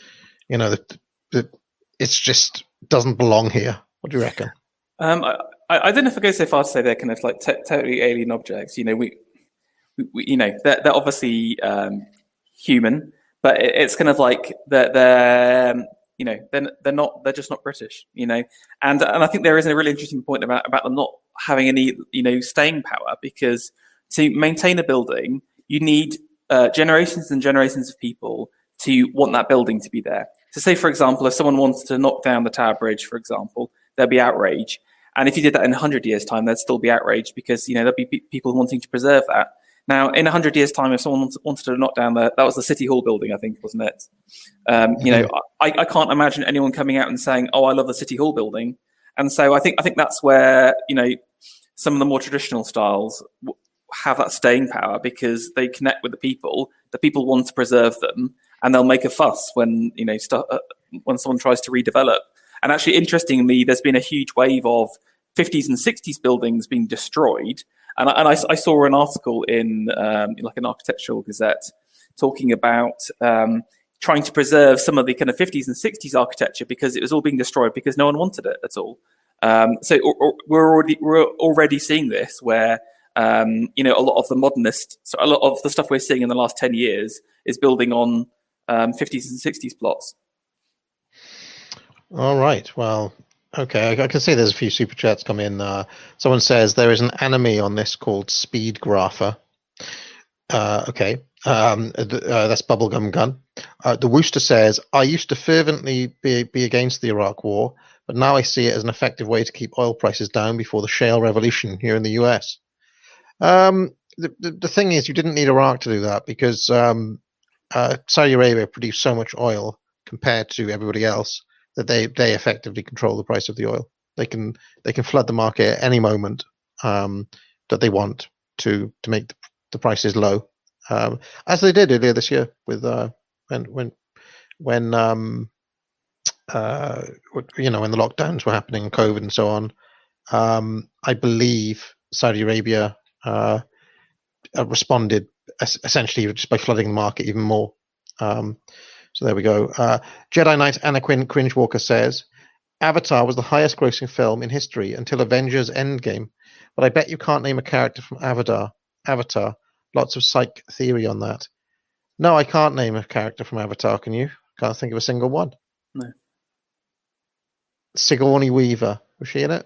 A: it's just doesn't belong here. What do you reckon?
B: I don't know if I go so far to say they're kind of like totally alien objects. We they're obviously human, but it's kind of like they're just not British, and I think there is a really interesting point about them not having any staying power, because to maintain a building you need generations and generations of people to want that building to be there. So say, for example, if someone wants to knock down the Tower Bridge, for example, there'd be outrage. And if you did that in 100 years' time, there'd still be outrage because, there'd be people wanting to preserve that. Now, in 100 years' time, if someone wanted to knock down that was the City Hall building, I think, wasn't it? I can't imagine anyone coming out and saying, "Oh, I love the City Hall building." And so I think that's where some of the more traditional styles have that staying power, because they connect with the people. The people want to preserve them, and they'll make a fuss when when someone tries to redevelop. And actually, interestingly, there's been a huge wave of 50s and 60s buildings being destroyed. And I saw an article in like an architectural gazette talking about trying to preserve some of the kind of 50s and 60s architecture because it was all being destroyed because no one wanted it at all. So we're already seeing this where a lot of the modernist, so a lot of the stuff we're seeing in the last 10 years is building on 50s and 60s plots.
A: All right. Well, okay. I can see there's a few super chats come in. Someone says there is an anime on this called Speed Grapher. Okay. That's Bubblegum Gun. The Wooster says, I used to fervently be against the Iraq War, but now I see it as an effective way to keep oil prices down before the shale revolution here in the US. The thing is, you didn't need Iraq to do that because Saudi Arabia produced so much oil compared to everybody else that they effectively control the price of the oil. They can flood the market at any moment that they want to make the prices low, as they did earlier this year with when the lockdowns were happening, COVID and so on. I believe Saudi Arabia responded essentially just by flooding the market even more. So there we go. Jedi Knight Anna Quinn Cringewalker says, Avatar was the highest grossing film in history until Avengers Endgame, but I bet you can't name a character from Avatar. Lots of psych theory on that. No, I can't name a character from Avatar, can you? Can't think of a single one.
B: No.
A: Sigourney Weaver, was she in it?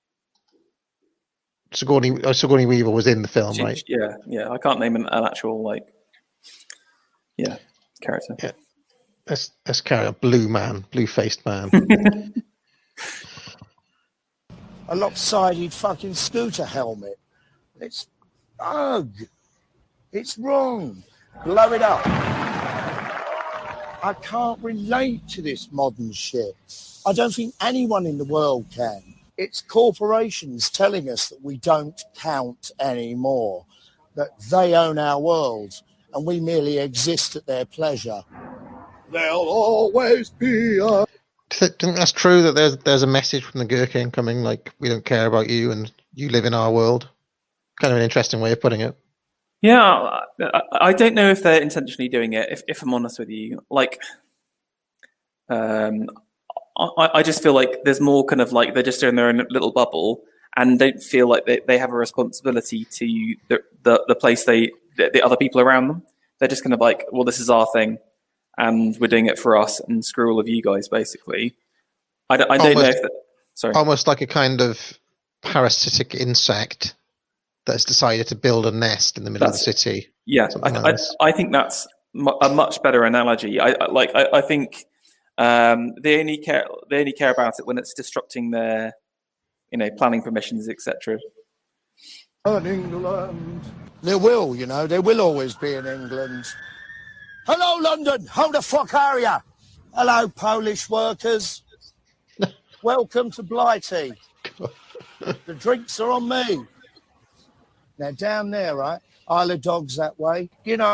A: Sigourney Weaver was in the film, right?
B: Yeah. I can't name an actual character.
A: Yeah. Let's carry a blue-faced man.
D: A lopsided fucking scooter helmet. It's ugh. It's wrong. Blow it up. I can't relate to this modern shit. I don't think anyone in the world can. It's corporations telling us that we don't count anymore, that they own our world and we merely exist at their pleasure. There'll always be a...
A: Do you think that's true, that there's a message from the Gherkin coming, like, we don't care about you and you live in our world? Kind of an interesting way of putting it.
B: Yeah, I don't know if they're intentionally doing it, if I'm honest with you. Like, I just feel like there's more kind of like they're just in their own little bubble and don't feel like they have a responsibility to the place the other people around them. They're just kind of like, well, this is our thing and we're doing it for us and screw all of you guys, basically. I don't know if that... Sorry.
A: Almost like a kind of parasitic insect that's decided to build a nest in the middle of the city.
B: Yeah, I think that's a much better analogy. I think they only care about it when it's disrupting their, planning permissions, etc.
D: England. There will always be in England. Hello, London. How the fuck are you? Hello, Polish workers. Welcome to Blighty. The drinks are on me. Now, down there, right, Isle of Dogs that way,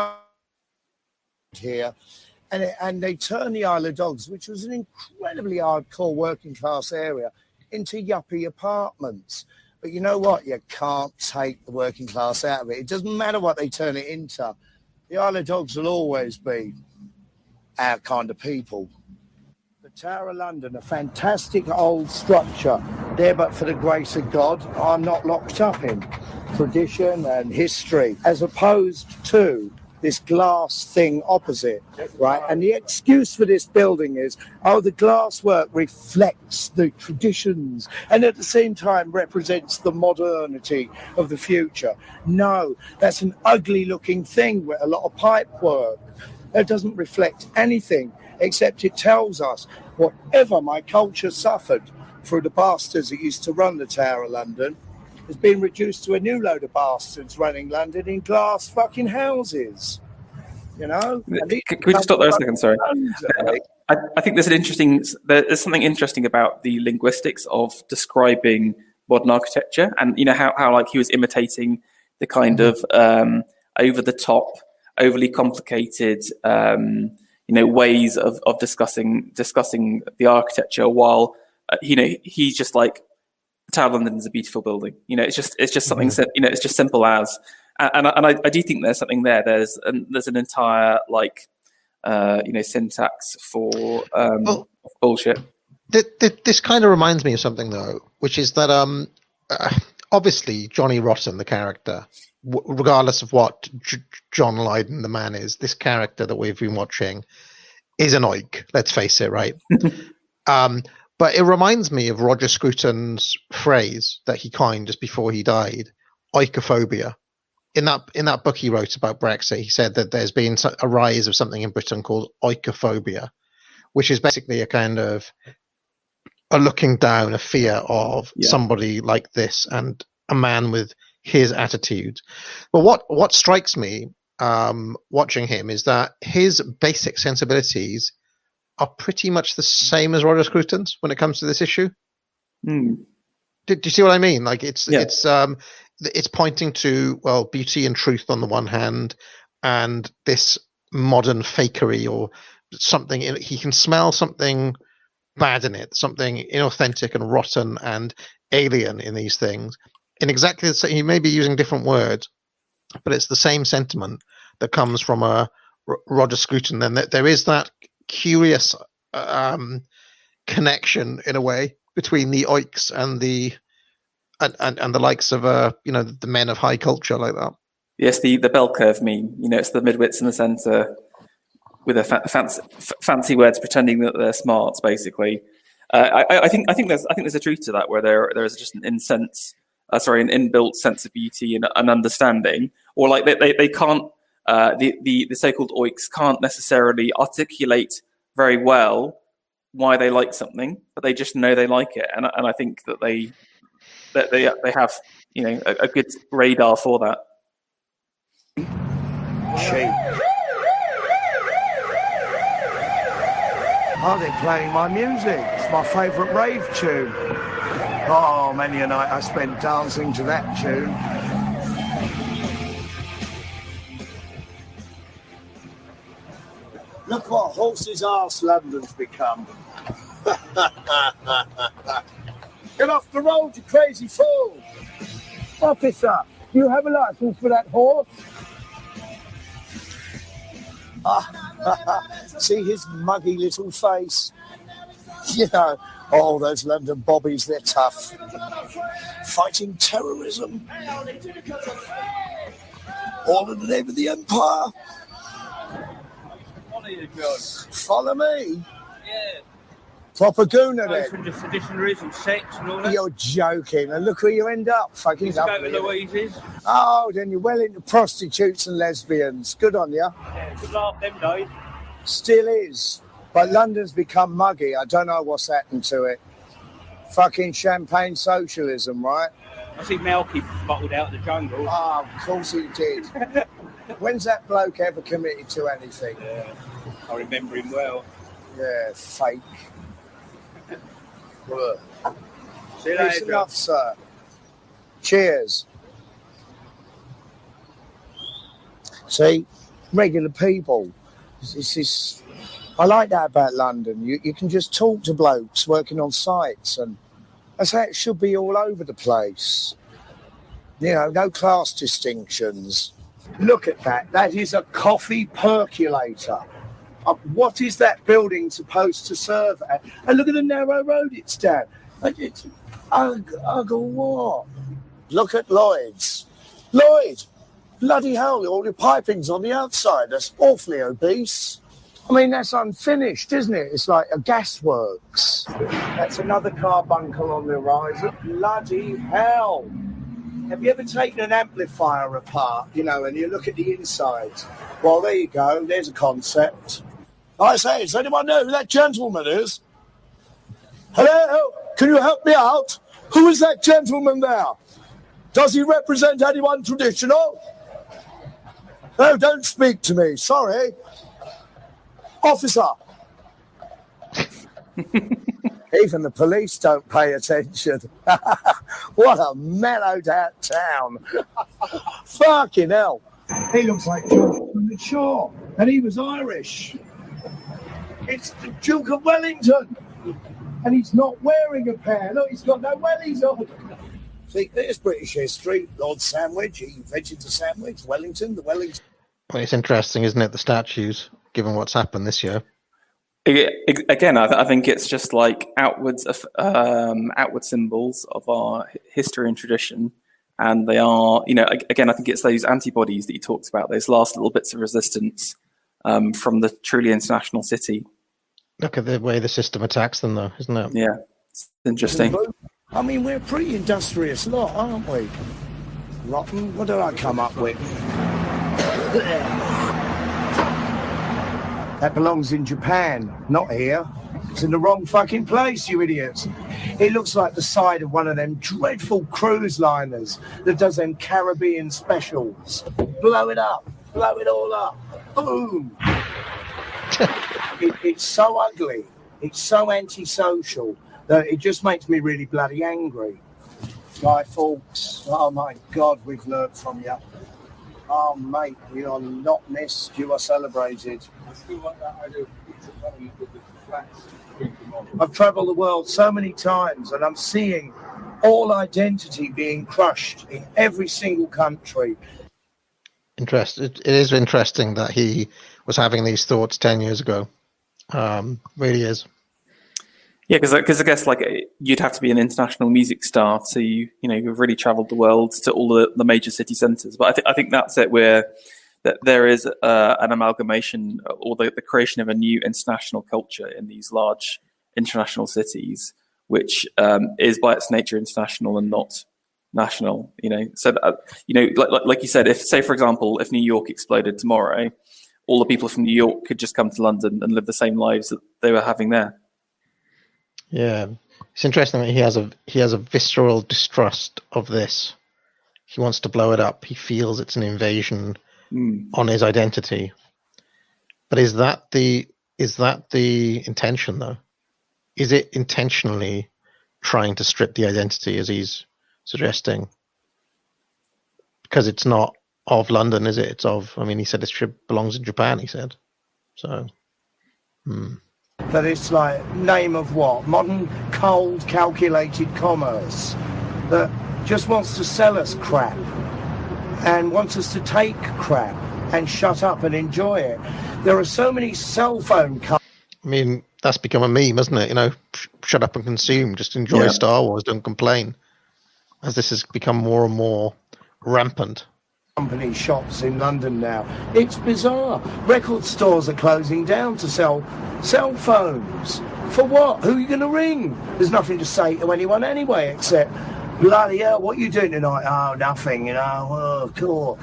D: here, and they turned the Isle of Dogs, which was an incredibly hardcore working class area, into yuppie apartments. But you know what? You can't take the working class out of it. It doesn't matter what they turn it into. The Isle of Dogs will always be our kind of people. The Tower of London, a fantastic old structure there, but for the grace of God, I'm not locked up in tradition and history, as opposed to this glass thing opposite, right? And the excuse for this building is, the glass work reflects the traditions and at the same time represents the modernity of the future. No, that's an ugly looking thing with a lot of pipe work. That doesn't reflect anything, except it tells us whatever my culture suffered through the bastards that used to run the Tower of London, has been reduced to a new load of bastards running London in glass fucking houses. You know?
B: Can we just stop there a second? Sorry. I think there's something interesting about the linguistics of describing modern architecture, and how like he was imitating the kind of over the top, overly complicated ways of discussing the architecture, while he's just like, the Tower of London is a beautiful building. It's just something it's just simple as, and I do think there's something there. There's an entire syntax for bullshit.
A: This kind of reminds me of something though, which is that obviously Johnny Rotten, the character, regardless of what John Lydon the man is, this character that we've been watching is an oik. Let's face it, right? But it reminds me of Roger Scruton's phrase that he coined just before he died, oikophobia. In that book he wrote about Brexit, he said that there's been a rise of something in Britain called oikophobia, which is basically a kind of a looking down, a fear of somebody like this and a man with his attitudes. But what strikes me watching him is that his basic sensibilities are pretty much the same as Roger Scruton's when it comes to this issue. Do you see what I mean? Like it's pointing to, well, beauty and truth on the one hand, and this modern fakery or something. He can smell something bad in it, something inauthentic and rotten and alien in these things. In exactly the same, he may be using different words, but it's the same sentiment that comes from a Roger Scruton. Then there is that curious connection in a way between the oiks and the likes of the men of high culture like that.
B: Yes, the bell curve meme. It's the midwits in the centre with a fancy words pretending that they're smarts. Basically, I think there's a truth to that, where there is just an inbuilt sense of beauty and understanding, or like they can't. The so-called oiks can't necessarily articulate very well why they like something, but they just know they like it, and I think that they have a good radar for that.
D: Oh, they're playing my music. It's my favourite rave tune. Oh, many a night I spent dancing to that tune. Look what horse's arse London's become. Get off the road, you crazy fool! Officer, do you have a licence for that horse? See his muggy little face? Those London bobbies, they're tough. Fighting terrorism. All in the name of the empire. Follow me?
H: Yeah.
D: Proper gooner then.
H: From the traditionaries and sex and all that.
D: You're joking. And look where you end up. Fucking
H: go to Louise's.
D: Oh, then you're well into prostitutes and lesbians. Good on you.
H: Yeah, good laugh them days.
D: Still is. But London's become muggy. I don't know what's happened to it. Fucking champagne socialism, right?
H: I see Malky bottled out of the jungle.
D: Oh, of course he did. When's that bloke ever committed to anything?
H: Yeah, I remember him well.
D: Yeah, fake.
H: See you
D: Peace
H: later.
D: enough, sir. Cheers. See, regular people. I like that about London. You can just talk to blokes working on sites, and that's how it should be all over the place. No class distinctions. Look at that. That is a coffee percolator. What is that building supposed to serve at? And look at the narrow road it's down. What? Look at Lloyd's. Lloyd! Bloody hell, all your piping's on the outside. That's awfully obese. I mean, that's unfinished, isn't it? It's like a gasworks. That's another carbuncle on the horizon. Bloody hell. Have you ever taken an amplifier apart, and you look at the inside? Well, there you go. There's a concept. I say, does anyone know who that gentleman is? Hello? Can you help me out? Who is that gentleman there? Does he represent anyone traditional? No, don't speak to me. Sorry. Officer. Even the police don't pay attention. What a mellowed out town. Fucking hell. He looks like George Bernard Shaw, and he was Irish. It's the Duke of Wellington, and he's not wearing a pair. Look, he's got no wellies on. See, there's British history. Lord Sandwich, he invented the sandwich. Wellington, the Wellington.
A: Well, it's interesting, isn't it, the statues, given what's happened this year?
B: Again, I think it's just like outward symbols of our history and tradition. And they are, again, I think it's those antibodies that you talked about, those last little bits of resistance from the truly international city.
A: Look at the way the system attacks them, though, isn't it?
B: Yeah, it's interesting.
D: I mean, we're a pretty industrious lot, aren't we? Rotten. What did I come up with? That belongs in Japan, not here. It's in the wrong fucking place, you idiots. It looks like the side of one of them dreadful cruise liners that does them Caribbean specials. Blow it up. Blow it all up. Boom. It's so ugly. It's so antisocial that it just makes me really bloody angry. Guy Fawkes, oh my God, we've learnt from you. Oh, mate, you are not missed. You are celebrated.
E: I still like that idea of with the flats.
D: I've travelled the world so many times, and I'm seeing all identity being crushed in every single country.
A: It is interesting that he was having these thoughts 10 years ago. Really is.
B: Yeah, because I guess you'd have to be an international music star to you've really travelled the world to all the major city centres. But I think that's it, where that there is an amalgamation or the creation of a new international culture in these large international cities, which is by its nature international and not national. So like you said, if for example, if New York exploded tomorrow, all the people from New York could just come to London and live the same lives that they were having there.
A: Yeah, it's interesting that he has a visceral distrust of this. He wants to blow it up. He feels it's an invasion on his identity. But is that the intention, though? Is it intentionally trying to strip the identity, as he's suggesting? Because it's not of London, is it? It's of. I mean, he said it belongs in Japan. He said so.
D: That it's like, name of what? Modern, cold, calculated commerce that just wants to sell us crap and wants us to take crap and shut up and enjoy it. There are so many cell phone companies.
A: I mean, that's become a meme, isn't it? Shut up and consume. Just enjoy Star Wars. Don't complain. As this has become more and more rampant.
D: Company shops in London now. It's bizarre. Record stores are closing down to sell cell phones. For what? Who are you going to ring? There's nothing to say to anyone anyway, except, bloody hell, what are you doing tonight? Oh, nothing, Oh, cool.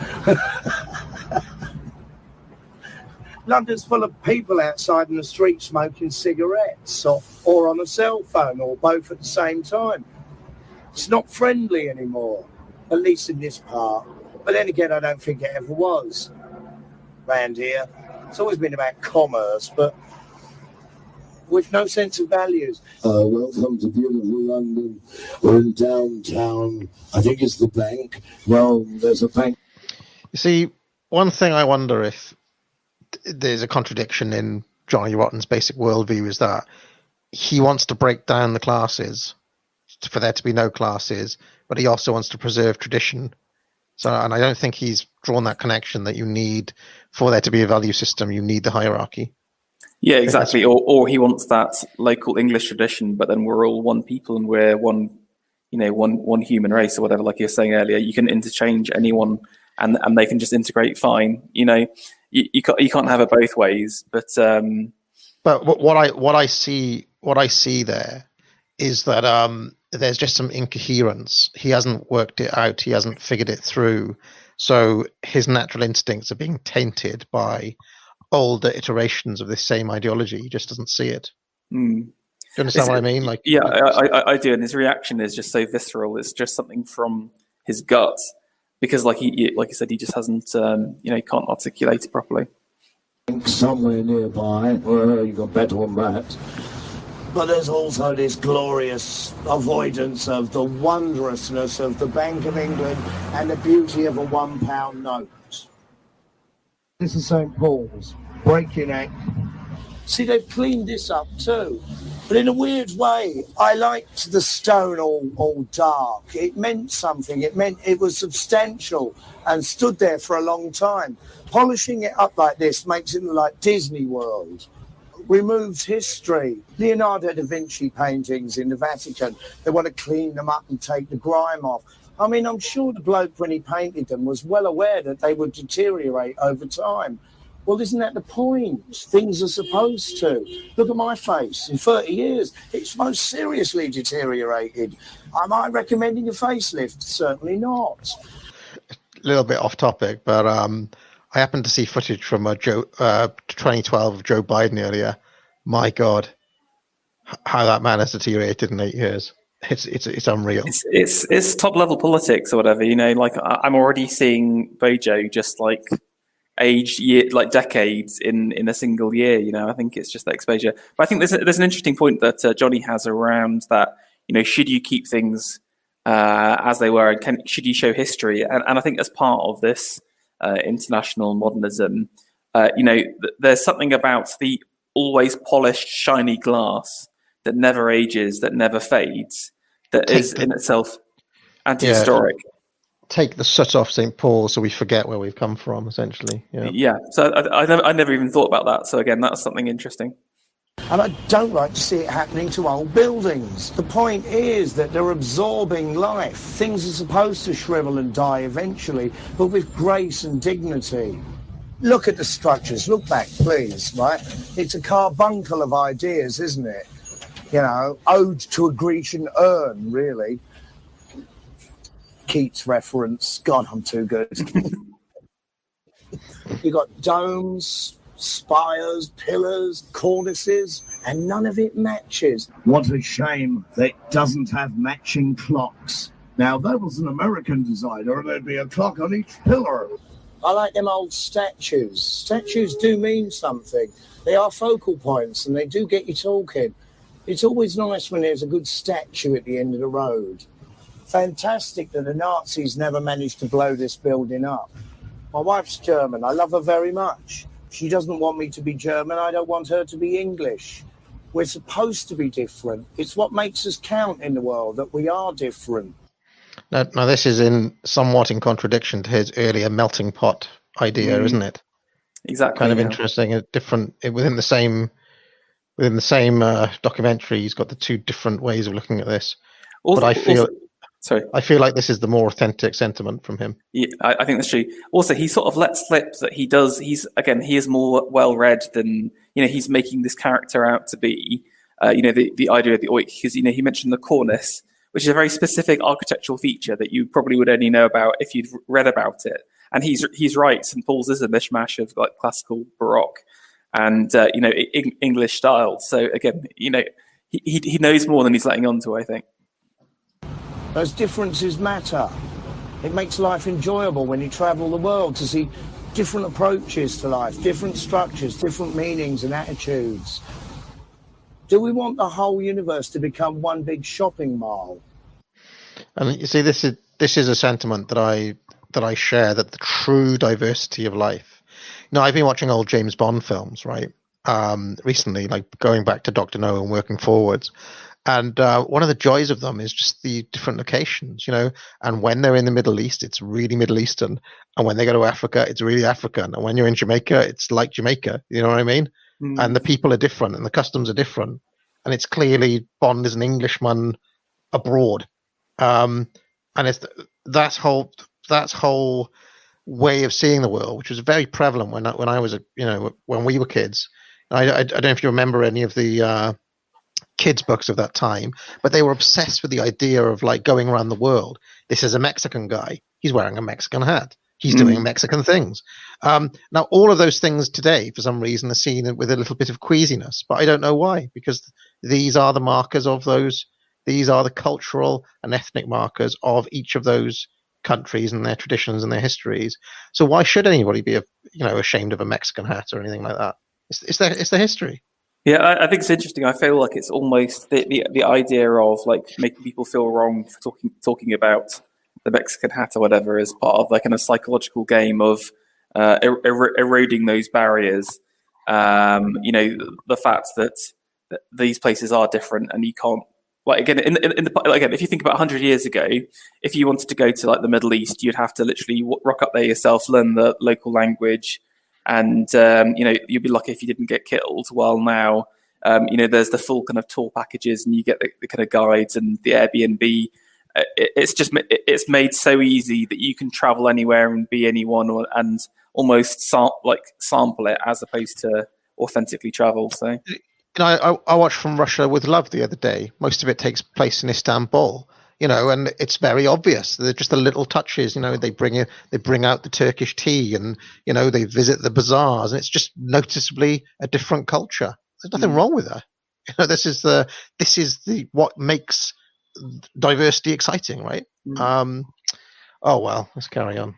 D: London's full of people outside in the street smoking cigarettes or on a cell phone or both at the same time. It's not friendly anymore, at least in this part. But then again, I don't think it ever was round here. It's always been about commerce, but with no sense of values.
F: Welcome to beautiful London. We're in downtown. I think it's the bank. Well, there's a bank.
A: You see, one thing I wonder if there's a contradiction in Johnny Rotten's basic worldview is that he wants to break down the classes for there to be no classes, but he also wants to preserve tradition. So, and I don't think he's drawn that connection that you need for there to be a value system. You need the hierarchy.
B: Yeah, exactly. Or he wants that local English tradition, but then we're all one people and we're one human race or whatever. Like you were saying earlier, you can interchange anyone and they can just integrate fine. You can't have it both ways. But
A: what I see there is that there's just some incoherence. He hasn't worked it out. He hasn't figured it through. So his natural instincts are being tainted by older iterations of this same ideology. He just doesn't see it. Do you understand what I mean?
B: I do. And his reaction is just so visceral. It's just something from his gut, because like you said, he just hasn't he can't articulate it properly.
F: Somewhere nearby, well, you got better on that. But there's also this glorious avoidance of the wondrousness of the Bank of England and the beauty of a £1 note. This is St Paul's, Breaking-Neck. See, they've cleaned this up too. But in a weird way, I liked the stone all dark. It meant something. It meant it was substantial and stood there for a long time. Polishing it up like this makes it look like Disney World. Removes history. Leonardo da Vinci paintings in the Vatican, they want to clean them up and take the grime off. I mean, I'm sure the bloke, when he painted them, was well aware that they would deteriorate over time. Well, isn't that the point? Things are supposed to. Look at my face. In 30 years, it's most seriously deteriorated. Am I recommending a facelift? Certainly not.
A: A little bit off topic, but I happened to see footage from 2012 of Joe Biden earlier. My God, how that man has deteriorated in 8 years. It's unreal.
B: It's top level politics or whatever. Like I'm already seeing Bojo just like aged like decades in a single year. I think it's just that exposure. But I think there's an interesting point that Johnny has around that. Should you keep things as they were, and should you show history? And I think as part of this international modernism, there's something about the always polished, shiny glass that never ages, that never fades, that is in itself anti-historic.
A: Yeah. Take the soot off St. Paul so we forget where we've come from, essentially.
B: Yeah. So I never even thought about that. So again, that's something interesting.
D: And I don't like to see it happening to old buildings. The point is that they're absorbing life. Things are supposed to shrivel and die eventually, but with grace and dignity. Look at the structures. Look back, please, right? It's a carbuncle of ideas, isn't it? Ode to a Grecian urn, really. Keats reference. God, I'm too good. You got domes, spires, pillars, cornices, and none of it matches. What a shame that it doesn't have matching clocks. Now, if that was an American designer, there'd be a clock on each pillar. I like them old statues. Statues do mean something. They are focal points, and they do get you talking. It's always nice when there's a good statue at the end of the road. Fantastic that the Nazis never managed to blow this building up. My wife's German. I love her very much. She doesn't want me to be German. I don't want her to be English. We're supposed to be different. It's what makes us count in the world, that we are different.
A: Now this is somewhat in contradiction to his earlier melting pot idea, isn't it?
B: Exactly.
A: Kind of interesting. Different within the same documentary. He's got the two different ways of looking at this. But I feel like this is the more authentic sentiment from him.
B: Yeah, I think that's true. Also, he sort of lets slip that he is more well read than he's making this character out to be. The idea of the oik, because he mentioned the cornice, which is a very specific architectural feature that you probably would only know about if you'd read about it. And he's right. St. Paul's is a mishmash of like classical Baroque and English style. So again, he knows more than he's letting on to, I think.
D: Those differences matter. It makes life enjoyable when you travel the world to see different approaches to life, different structures, different meanings and attitudes. Do we want the whole universe to become one big shopping mall?
A: And you see, this is a sentiment that I share, that the true diversity of life. I've been watching old James Bond films, right? Recently, like going back to Dr. No and working forwards. And one of the joys of them is just the different locations, and when they're in the Middle East, it's really Middle Eastern. And when they go to Africa, it's really African. And when you're in Jamaica, it's like Jamaica. You know what I mean? Mm. And the people are different and the customs are different. And it's clearly Bond is an Englishman abroad. And it's that whole way of seeing the world, which was very prevalent when I was, when we were kids. I don't know if you remember any of the kids' books of that time, but they were obsessed with the idea of like going around the world. This is a Mexican guy. He's wearing a Mexican hat. He's doing Mexican things. Now, all of those things today, for some reason, are seen with a little bit of queasiness, but I don't know why, because these are the markers of those. These are the cultural and ethnic markers of each of those countries and their traditions and their histories. So why should anybody be, ashamed of a Mexican hat or anything like that? It's their history.
B: Yeah, I think it's interesting. I feel like it's almost the idea of like making people feel wrong for talking about the Mexican hat or whatever is part of like kind of psychological game of eroding those barriers. The fact that these places are different, and you can't again if you think about 100 years ago, if you wanted to go to like the Middle East, you'd have to literally rock up there yourself, learn the local language. And, you'd be lucky if you didn't get killed. While now, there's the full kind of tour packages, and you get the kind of guides and the Airbnb. It's made so easy that you can travel anywhere and be anyone, and almost sample it as opposed to authentically travel. So,
A: I watched From Russia with Love the other day. Most of it takes place in Istanbul. And it's very obvious. They're just the little touches. They bring out the Turkish tea, and they visit the bazaars, and it's just noticeably a different culture. There's nothing wrong with that. This is what makes diversity exciting, right? Oh well, let's carry on.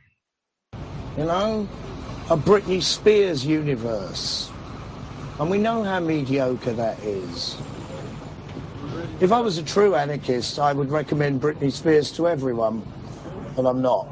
D: A Britney Spears universe, and we know how mediocre that is. If I was a true anarchist, I would recommend Britney Spears to everyone, but I'm not.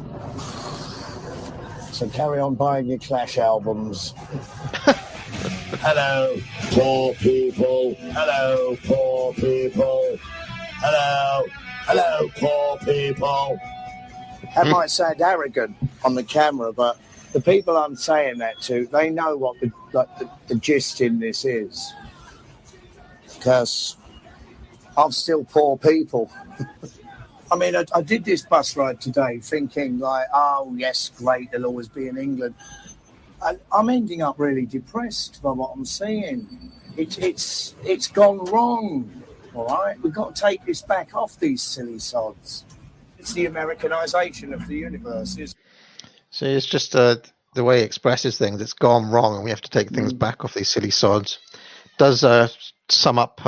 D: So carry on buying your Clash albums.
F: Hello, poor people. Hello, poor people. Hello, poor people.
D: That might sound arrogant on the camera, but the people I'm saying that to, they know what the gist in this is. Because I'm still poor people. I mean, I did this bus ride today thinking like, oh, yes, great, they'll always be in England. And I'm ending up really depressed by what I'm seeing. It's gone wrong, all right? We've got to take this back off these silly sods. It's the Americanization of the universe.
A: See, it's just the way he expresses things. It's gone wrong, and we have to take things back off these silly sods. Does sum up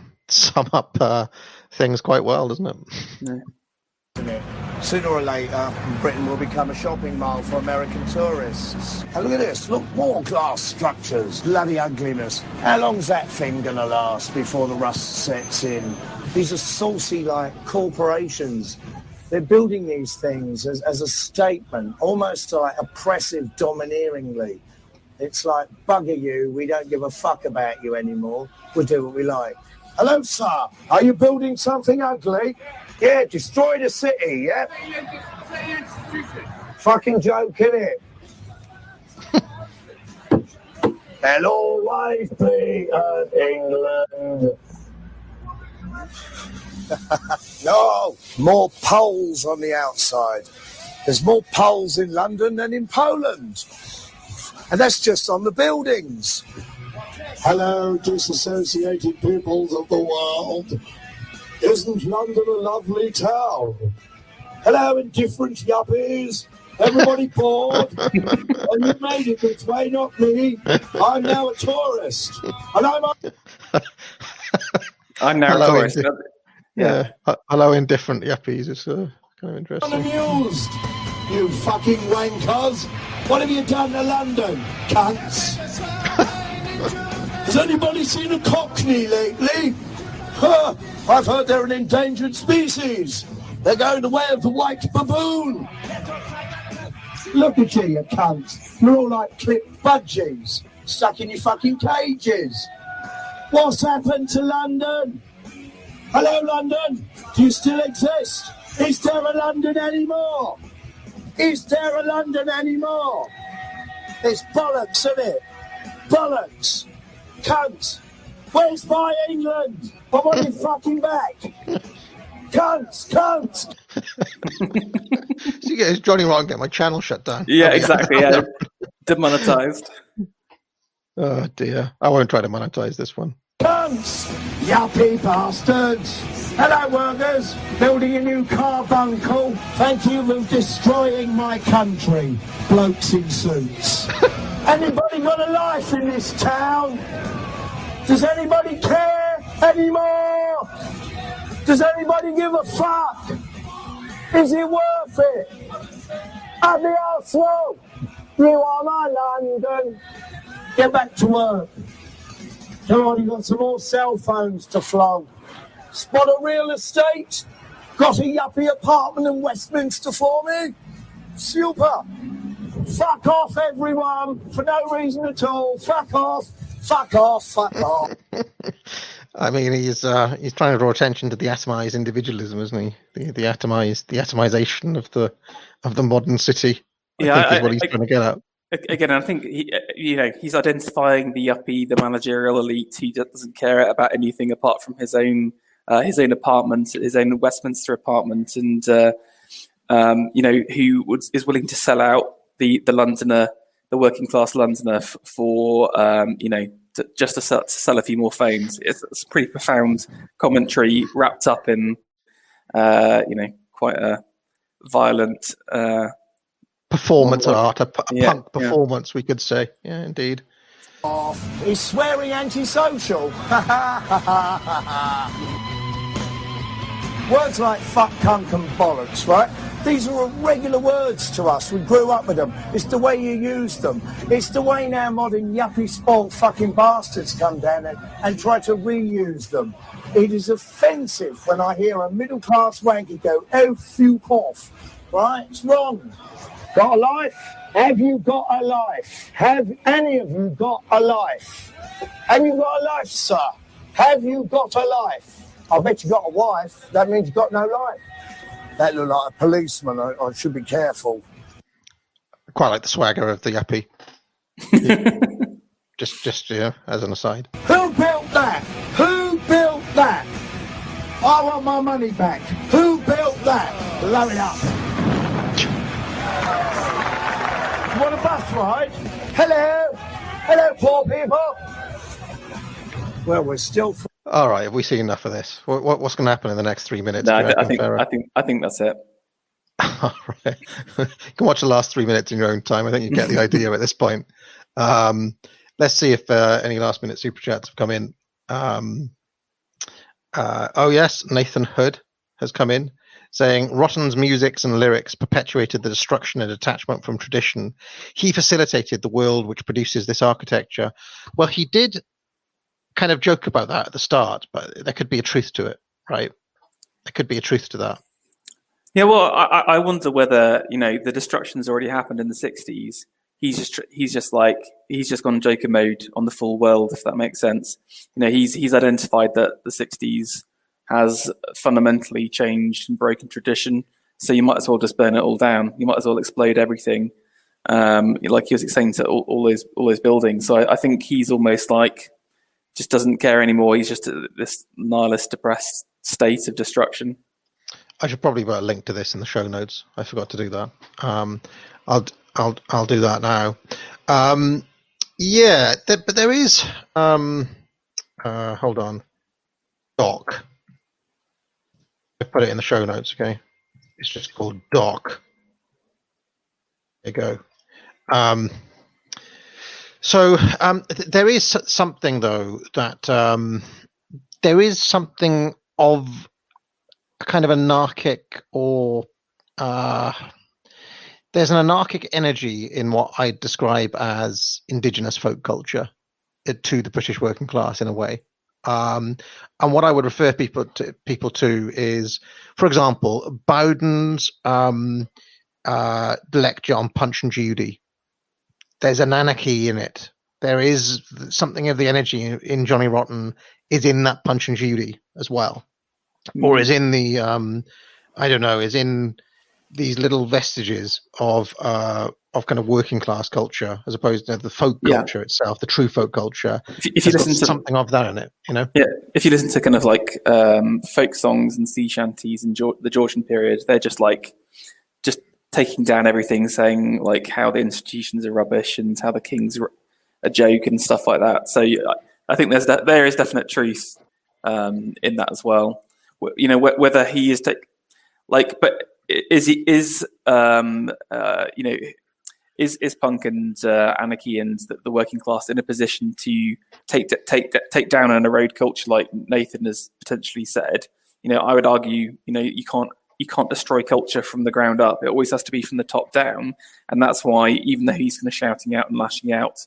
A: things quite well, doesn't it?
B: Yeah.
D: Sooner or later, Britain will become a shopping mall for American tourists. And look at this, look, more glass structures, bloody ugliness. How long's that thing going to last before the rust sets in? These are saucy, corporations. They're building these things as a statement, almost oppressive, domineeringly. It's like, bugger you, we don't give a fuck about you anymore. We'll do what we like. Hello, sir. Are you building something ugly? Yeah, destroy the city, yeah? Fucking joke, innit? There'll always be an England. No, more Poles on the outside. There's more Poles in London than in Poland. And that's just on the buildings.
F: Hello, disassociated peoples of the world. Isn't London a lovely town? Hello, indifferent yuppies. Everybody bored? And you made it this way, not me. I'm now a tourist. And
B: I'm now a tourist.
A: Yeah. Hello, indifferent yuppies. It's kind of interesting.
F: I'm amused, you fucking wankers. What have you done to London, cunts? Has anybody seen a cockney lately? I've heard they're an endangered species. They're going the way of the white baboon. Look at you cunts. You're all like clipped budgies, stuck in your fucking cages. What's happened to London? Hello, London. Do you still exist? Is there a London anymore? Is there a London anymore? It's bollocks, isn't it? Bollocks. Cunts. Where's my England? I want it fucking back. Cunts.
A: So you get Johnny Rotten get my channel shut down.
B: Yeah, exactly. Yeah, demonetized.
A: Oh dear, I won't try to monetize this one.
D: Cunts, yuppie bastards. Hello, workers. Building a new carbuncle. Thank you for destroying my country. Blokes in suits. Anybody got a life in this town? Does anybody care anymore? Does anybody give a fuck? Is it worth it? At the Arsenal, you are my London. Get back to work. Come on, you've got some more cell phones to flog. Spot a real estate? Got a yuppie apartment in Westminster for me? Super. Fuck off, everyone, for no reason at all. Fuck off. Fuck off. Fuck off.
A: I mean, he's trying to draw attention to the atomized individualism, isn't he? The atomization of the modern city. I think is what he's trying to get at.
B: Again, I think he's identifying the yuppie, the managerial elite who doesn't care about anything apart from his own apartment, his own Westminster apartment, and who is willing to sell out the Londoner, the working class Londoner for just to sell a few more phones. It's a pretty profound commentary wrapped up in quite a violent
A: performance art, a punk performance, we could say. Yeah, indeed.
D: He's swearing antisocial. Words like fuck, cunt and bollocks, right? These are regular words to us. We grew up with them. It's the way you use them. It's the way now modern yuppie spoiled fucking bastards come down and try to reuse them. It is offensive when I hear a middle-class wanker go, oh, fuck off, right? It's wrong. Got a life? Have you got a life? Have any of you got a life? Have you got a life, sir? Have you got a life? I bet you got a wife. That means you got no life. That looked like a policeman. I should be careful.
A: I quite like the swagger of the yuppie. just as an aside.
D: Who built that? Who built that? I want my money back. Who built that? Blow it up. You want a bus ride? Hello? Hello, poor people. Well, we're still...
A: All right, have we seen enough of this? What's going to happen in the next 3 minutes?
B: No, I think that's it.
A: All right. You can watch the last 3 minutes in your own time. I think you get the idea at this point. Let's see if any last-minute super chats have come in. Oh yes, Nathan Hood has come in, saying Rotten's musics and lyrics perpetuated the destruction and detachment from tradition. He facilitated the world which produces this architecture. Well, he did kind of joke about that at the start, but there could be a truth to it, right? There could be a truth to that.
B: Yeah, well, I wonder whether the destruction's already happened in the 60s. He's just gone Joker mode on the full world, if that makes sense. He's identified that the 60s has fundamentally changed and broken tradition, so you might as well just burn it all down. You might as well explode everything, like he was saying to all those buildings. So I think he's almost like just doesn't care anymore. He's just this nihilist, depressed state of destruction.
A: I should probably put a link to this in the show notes. I forgot to do that. I'll do that now. But there is. Hold on. Doc. I put it in the show notes. Okay, it's just called Doc. There you go. So there is something though that there is something of a kind of anarchic or there's an anarchic energy in what I describe as indigenous folk culture to the British working class in a way. And what I would refer people to is, for example, Bowden's lecture on Punch and Judy. There's an anarchy in it. There is something of the energy in Johnny Rotten is in that Punch and Judy as well, or is in the is in these little vestiges of kind of working class culture as opposed to the folk culture itself, the true folk culture.
B: If you listen to
A: something of that in it,
B: if you listen to kind of like folk songs and sea shanties in the Georgian period, they're just taking down everything, saying like how the institutions are rubbish and how the king's a joke and stuff like that. So I think there is definite truth in that as well. Whether he is but is punk and anarchy and the working class in a position to take down and erode culture like Nathan has potentially said? I would argue, you can't can't destroy culture from the ground up. It always has to be from the top down, and that's why even though he's kind of shouting out and lashing out,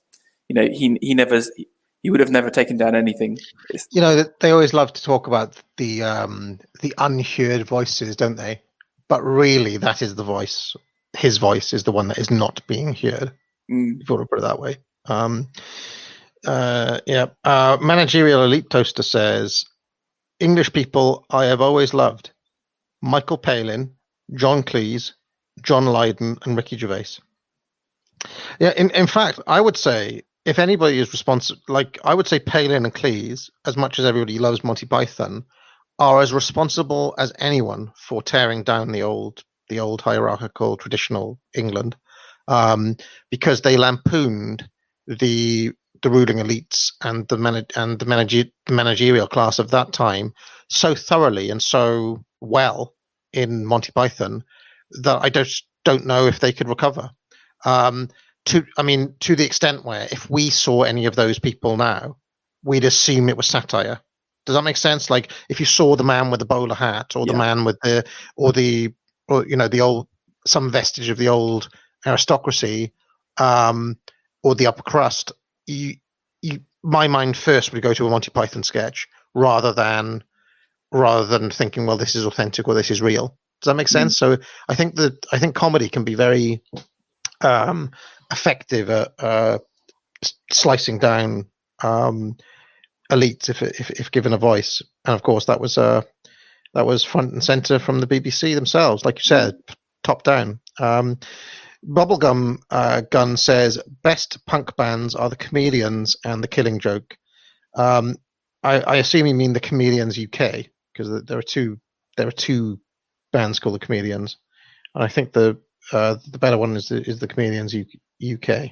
B: he would have never taken down anything.
A: They always love to talk about the unheard voices, don't they? But really, that is the voice. His voice is the one that is not being heard. If you want to put it that way. Managerial Elite Toaster says, English people I have always loved: Michael Palin, John Cleese, John Lydon, and Ricky Gervais. Yeah, in fact, I would say if anybody is responsible, I would say Palin and Cleese, as much as everybody loves Monty Python, are as responsible as anyone for tearing down the old hierarchical traditional England, because they lampooned the ruling elites and the managerial class of that time so thoroughly and so well in Monty Python that I just don't know if they could recover. To the extent where if we saw any of those people now, we'd assume it was satire. Does that make sense? Like if you saw the man with the bowler hat, or the man with the old, some vestige of the old aristocracy, or the upper crust, my mind first would go to a Monty Python sketch rather than thinking, well, this is authentic or this is real. Does that make sense? So I think comedy can be very effective at slicing down elites if given a voice. And of course, that was front and center from the BBC themselves, like you said, top down. Bubblegum Gun says best punk bands are the Chameleons and the Killing Joke. I assume you mean the Chameleons UK, because there are two bands called the Chameleons, and I think the better one is the Chameleons UK.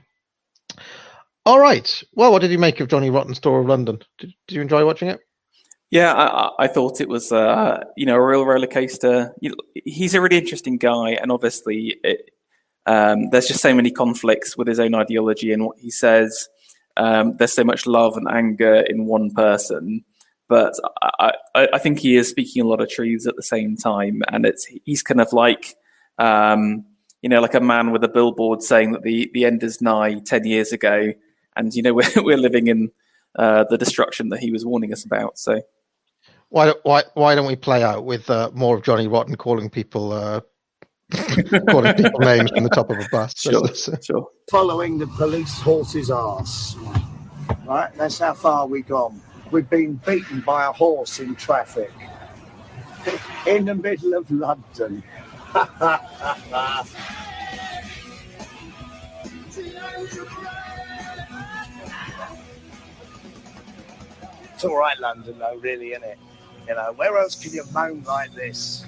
A: All right. Well, what did you make of Johnny Rotten's tour of London? Did you enjoy watching it?
B: Yeah, I thought it was a real roller coaster. He's a really interesting guy, and obviously there's just so many conflicts with his own ideology and what he says. There's so much love and anger in one person, but I think he is speaking a lot of truths at the same time, and he's kind of like like a man with a billboard saying that the end is nigh 10 years ago, and we're living in the destruction that he was warning us about. So
A: why don't we play out with more of Johnny Rotten calling people names from the top of a bus?
B: Sure.
D: Following the police horse's arse. Right, that's how far we've gone. We've been beaten by a horse in traffic in the middle of London. It's all right, London, though, really, isn't it? Where else can you moan like this?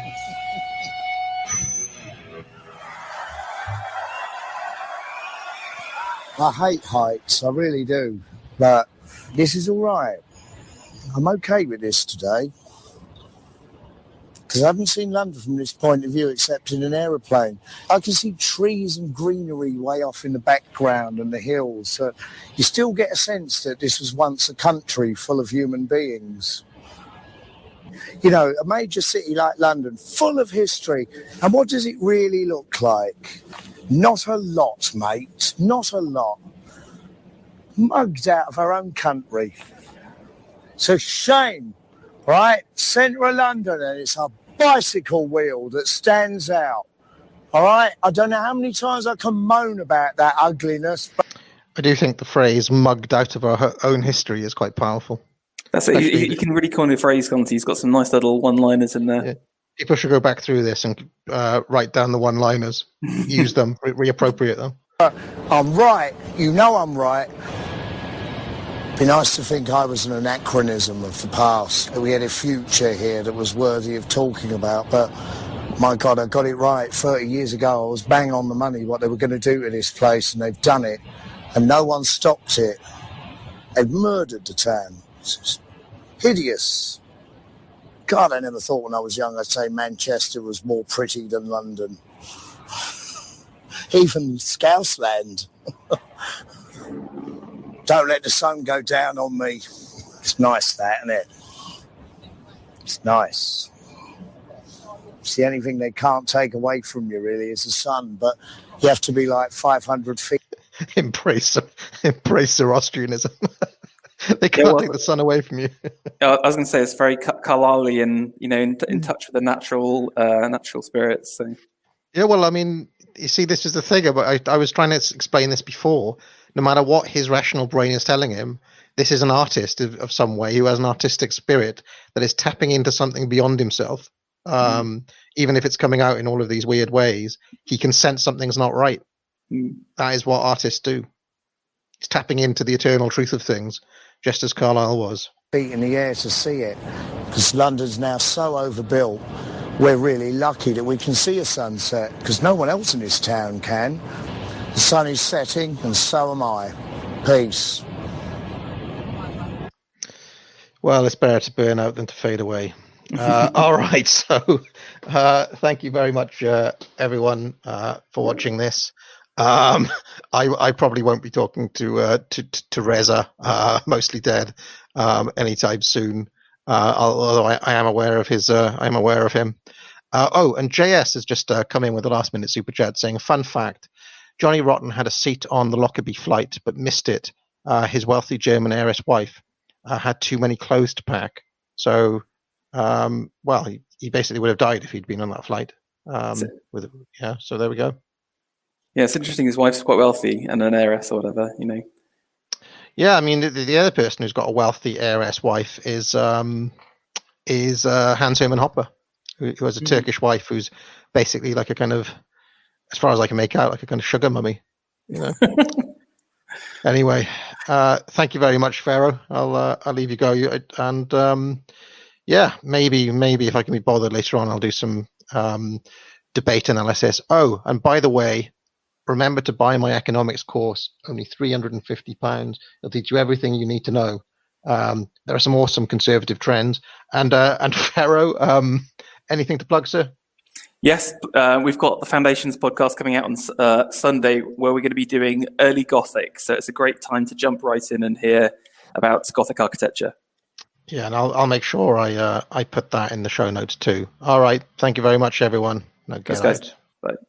D: I hate heights, I really do. But this is all right. I'm okay with this today. Because I haven't seen London from this point of view except in an aeroplane. I can see trees and greenery way off in the background and the hills. So you still get a sense that this was once a country full of human beings. A major city like London, full of history. And what does it really look like? Not a lot, mate. Not a lot. Mugged out of our own country. It's a shame. Right, centre of London, and it's a bicycle wheel that stands out. All right, I don't know how many times I can moan about that ugliness. But
A: I do think the phrase "mugged out of our own history" is quite powerful.
B: That's it. You can really coin the phrase, can't he? He's got some nice little one-liners in there. Yeah.
A: People should go back through this and write down the one-liners, use them, reappropriate them.
D: I'm right. I'm right. Be nice to think I was an anachronism of the past. We had a future here that was worthy of talking about, but my God, I got it right. 30 years ago, I was bang on the money what they were going to do to this place, and they've done it, and no one stopped it. They've murdered the town. It's hideous. God, I never thought when I was young I'd say Manchester was more pretty than London. Even Scousland. Don't let the sun go down on me. It's nice, that, isn't it? It's nice. Alps. The only thing they can't take away from you really is the sun, but you have to be like 500 feet.
A: Embrace Zoroastrianism. They can't take the sun away from you.
B: I was going to say it's very Carlylean, in touch with the natural spirits. So.
A: Yeah, well, I mean, you see, this is the thing. I was trying to explain this before. No matter what his rational brain is telling him, this is an artist of some way who has an artistic spirit that is tapping into something beyond himself. Even if it's coming out in all of these weird ways, he can sense something's not right. That is what artists do. It's tapping into the eternal truth of things, just as Carlyle was.
D: Feet in the air to see it, because London's now so overbuilt. We're really lucky that we can see a sunset, because no one else in this town can. The sun is setting, and so am I. Peace.
A: Well, it's better to burn out than to fade away. All right, so thank you very much, everyone, for watching this. I probably won't be talking to Reza, mostly dead, anytime soon. Although I am aware of his, I'm aware of him. And JS has just come in with a last minute super chat saying, fun fact, Johnny Rotten had a seat on the Lockerbie flight, but missed it. His wealthy German heiress wife had too many clothes to pack. So, he basically would have died if he'd been on that flight. So there we go.
B: Yeah, it's interesting. His wife's quite wealthy and an heiress or whatever,
A: Yeah, I mean, the other person who's got a wealthy heiress wife is Hans Hermann Hoppe, who has a Turkish wife who's basically like a kind of, as far as I can make out, like a kind of sugar mummy. Anyway, thank you very much, Pharaoh. I'll leave you go. Maybe if I can be bothered later on, I'll do some debate analysis. Oh, and by the way, remember to buy my economics course, only £350. It'll teach you everything you need to know. There are some awesome conservative trends. And Pharaoh, anything to plug, sir?
B: Yes, we've got the Foundations podcast coming out on Sunday, where we're going to be doing early Gothic. So it's a great time to jump right in and hear about Gothic architecture. Yeah, and I'll make sure I put that in the show notes too. All right, thank you very much, everyone. Thanks, guys. Bye.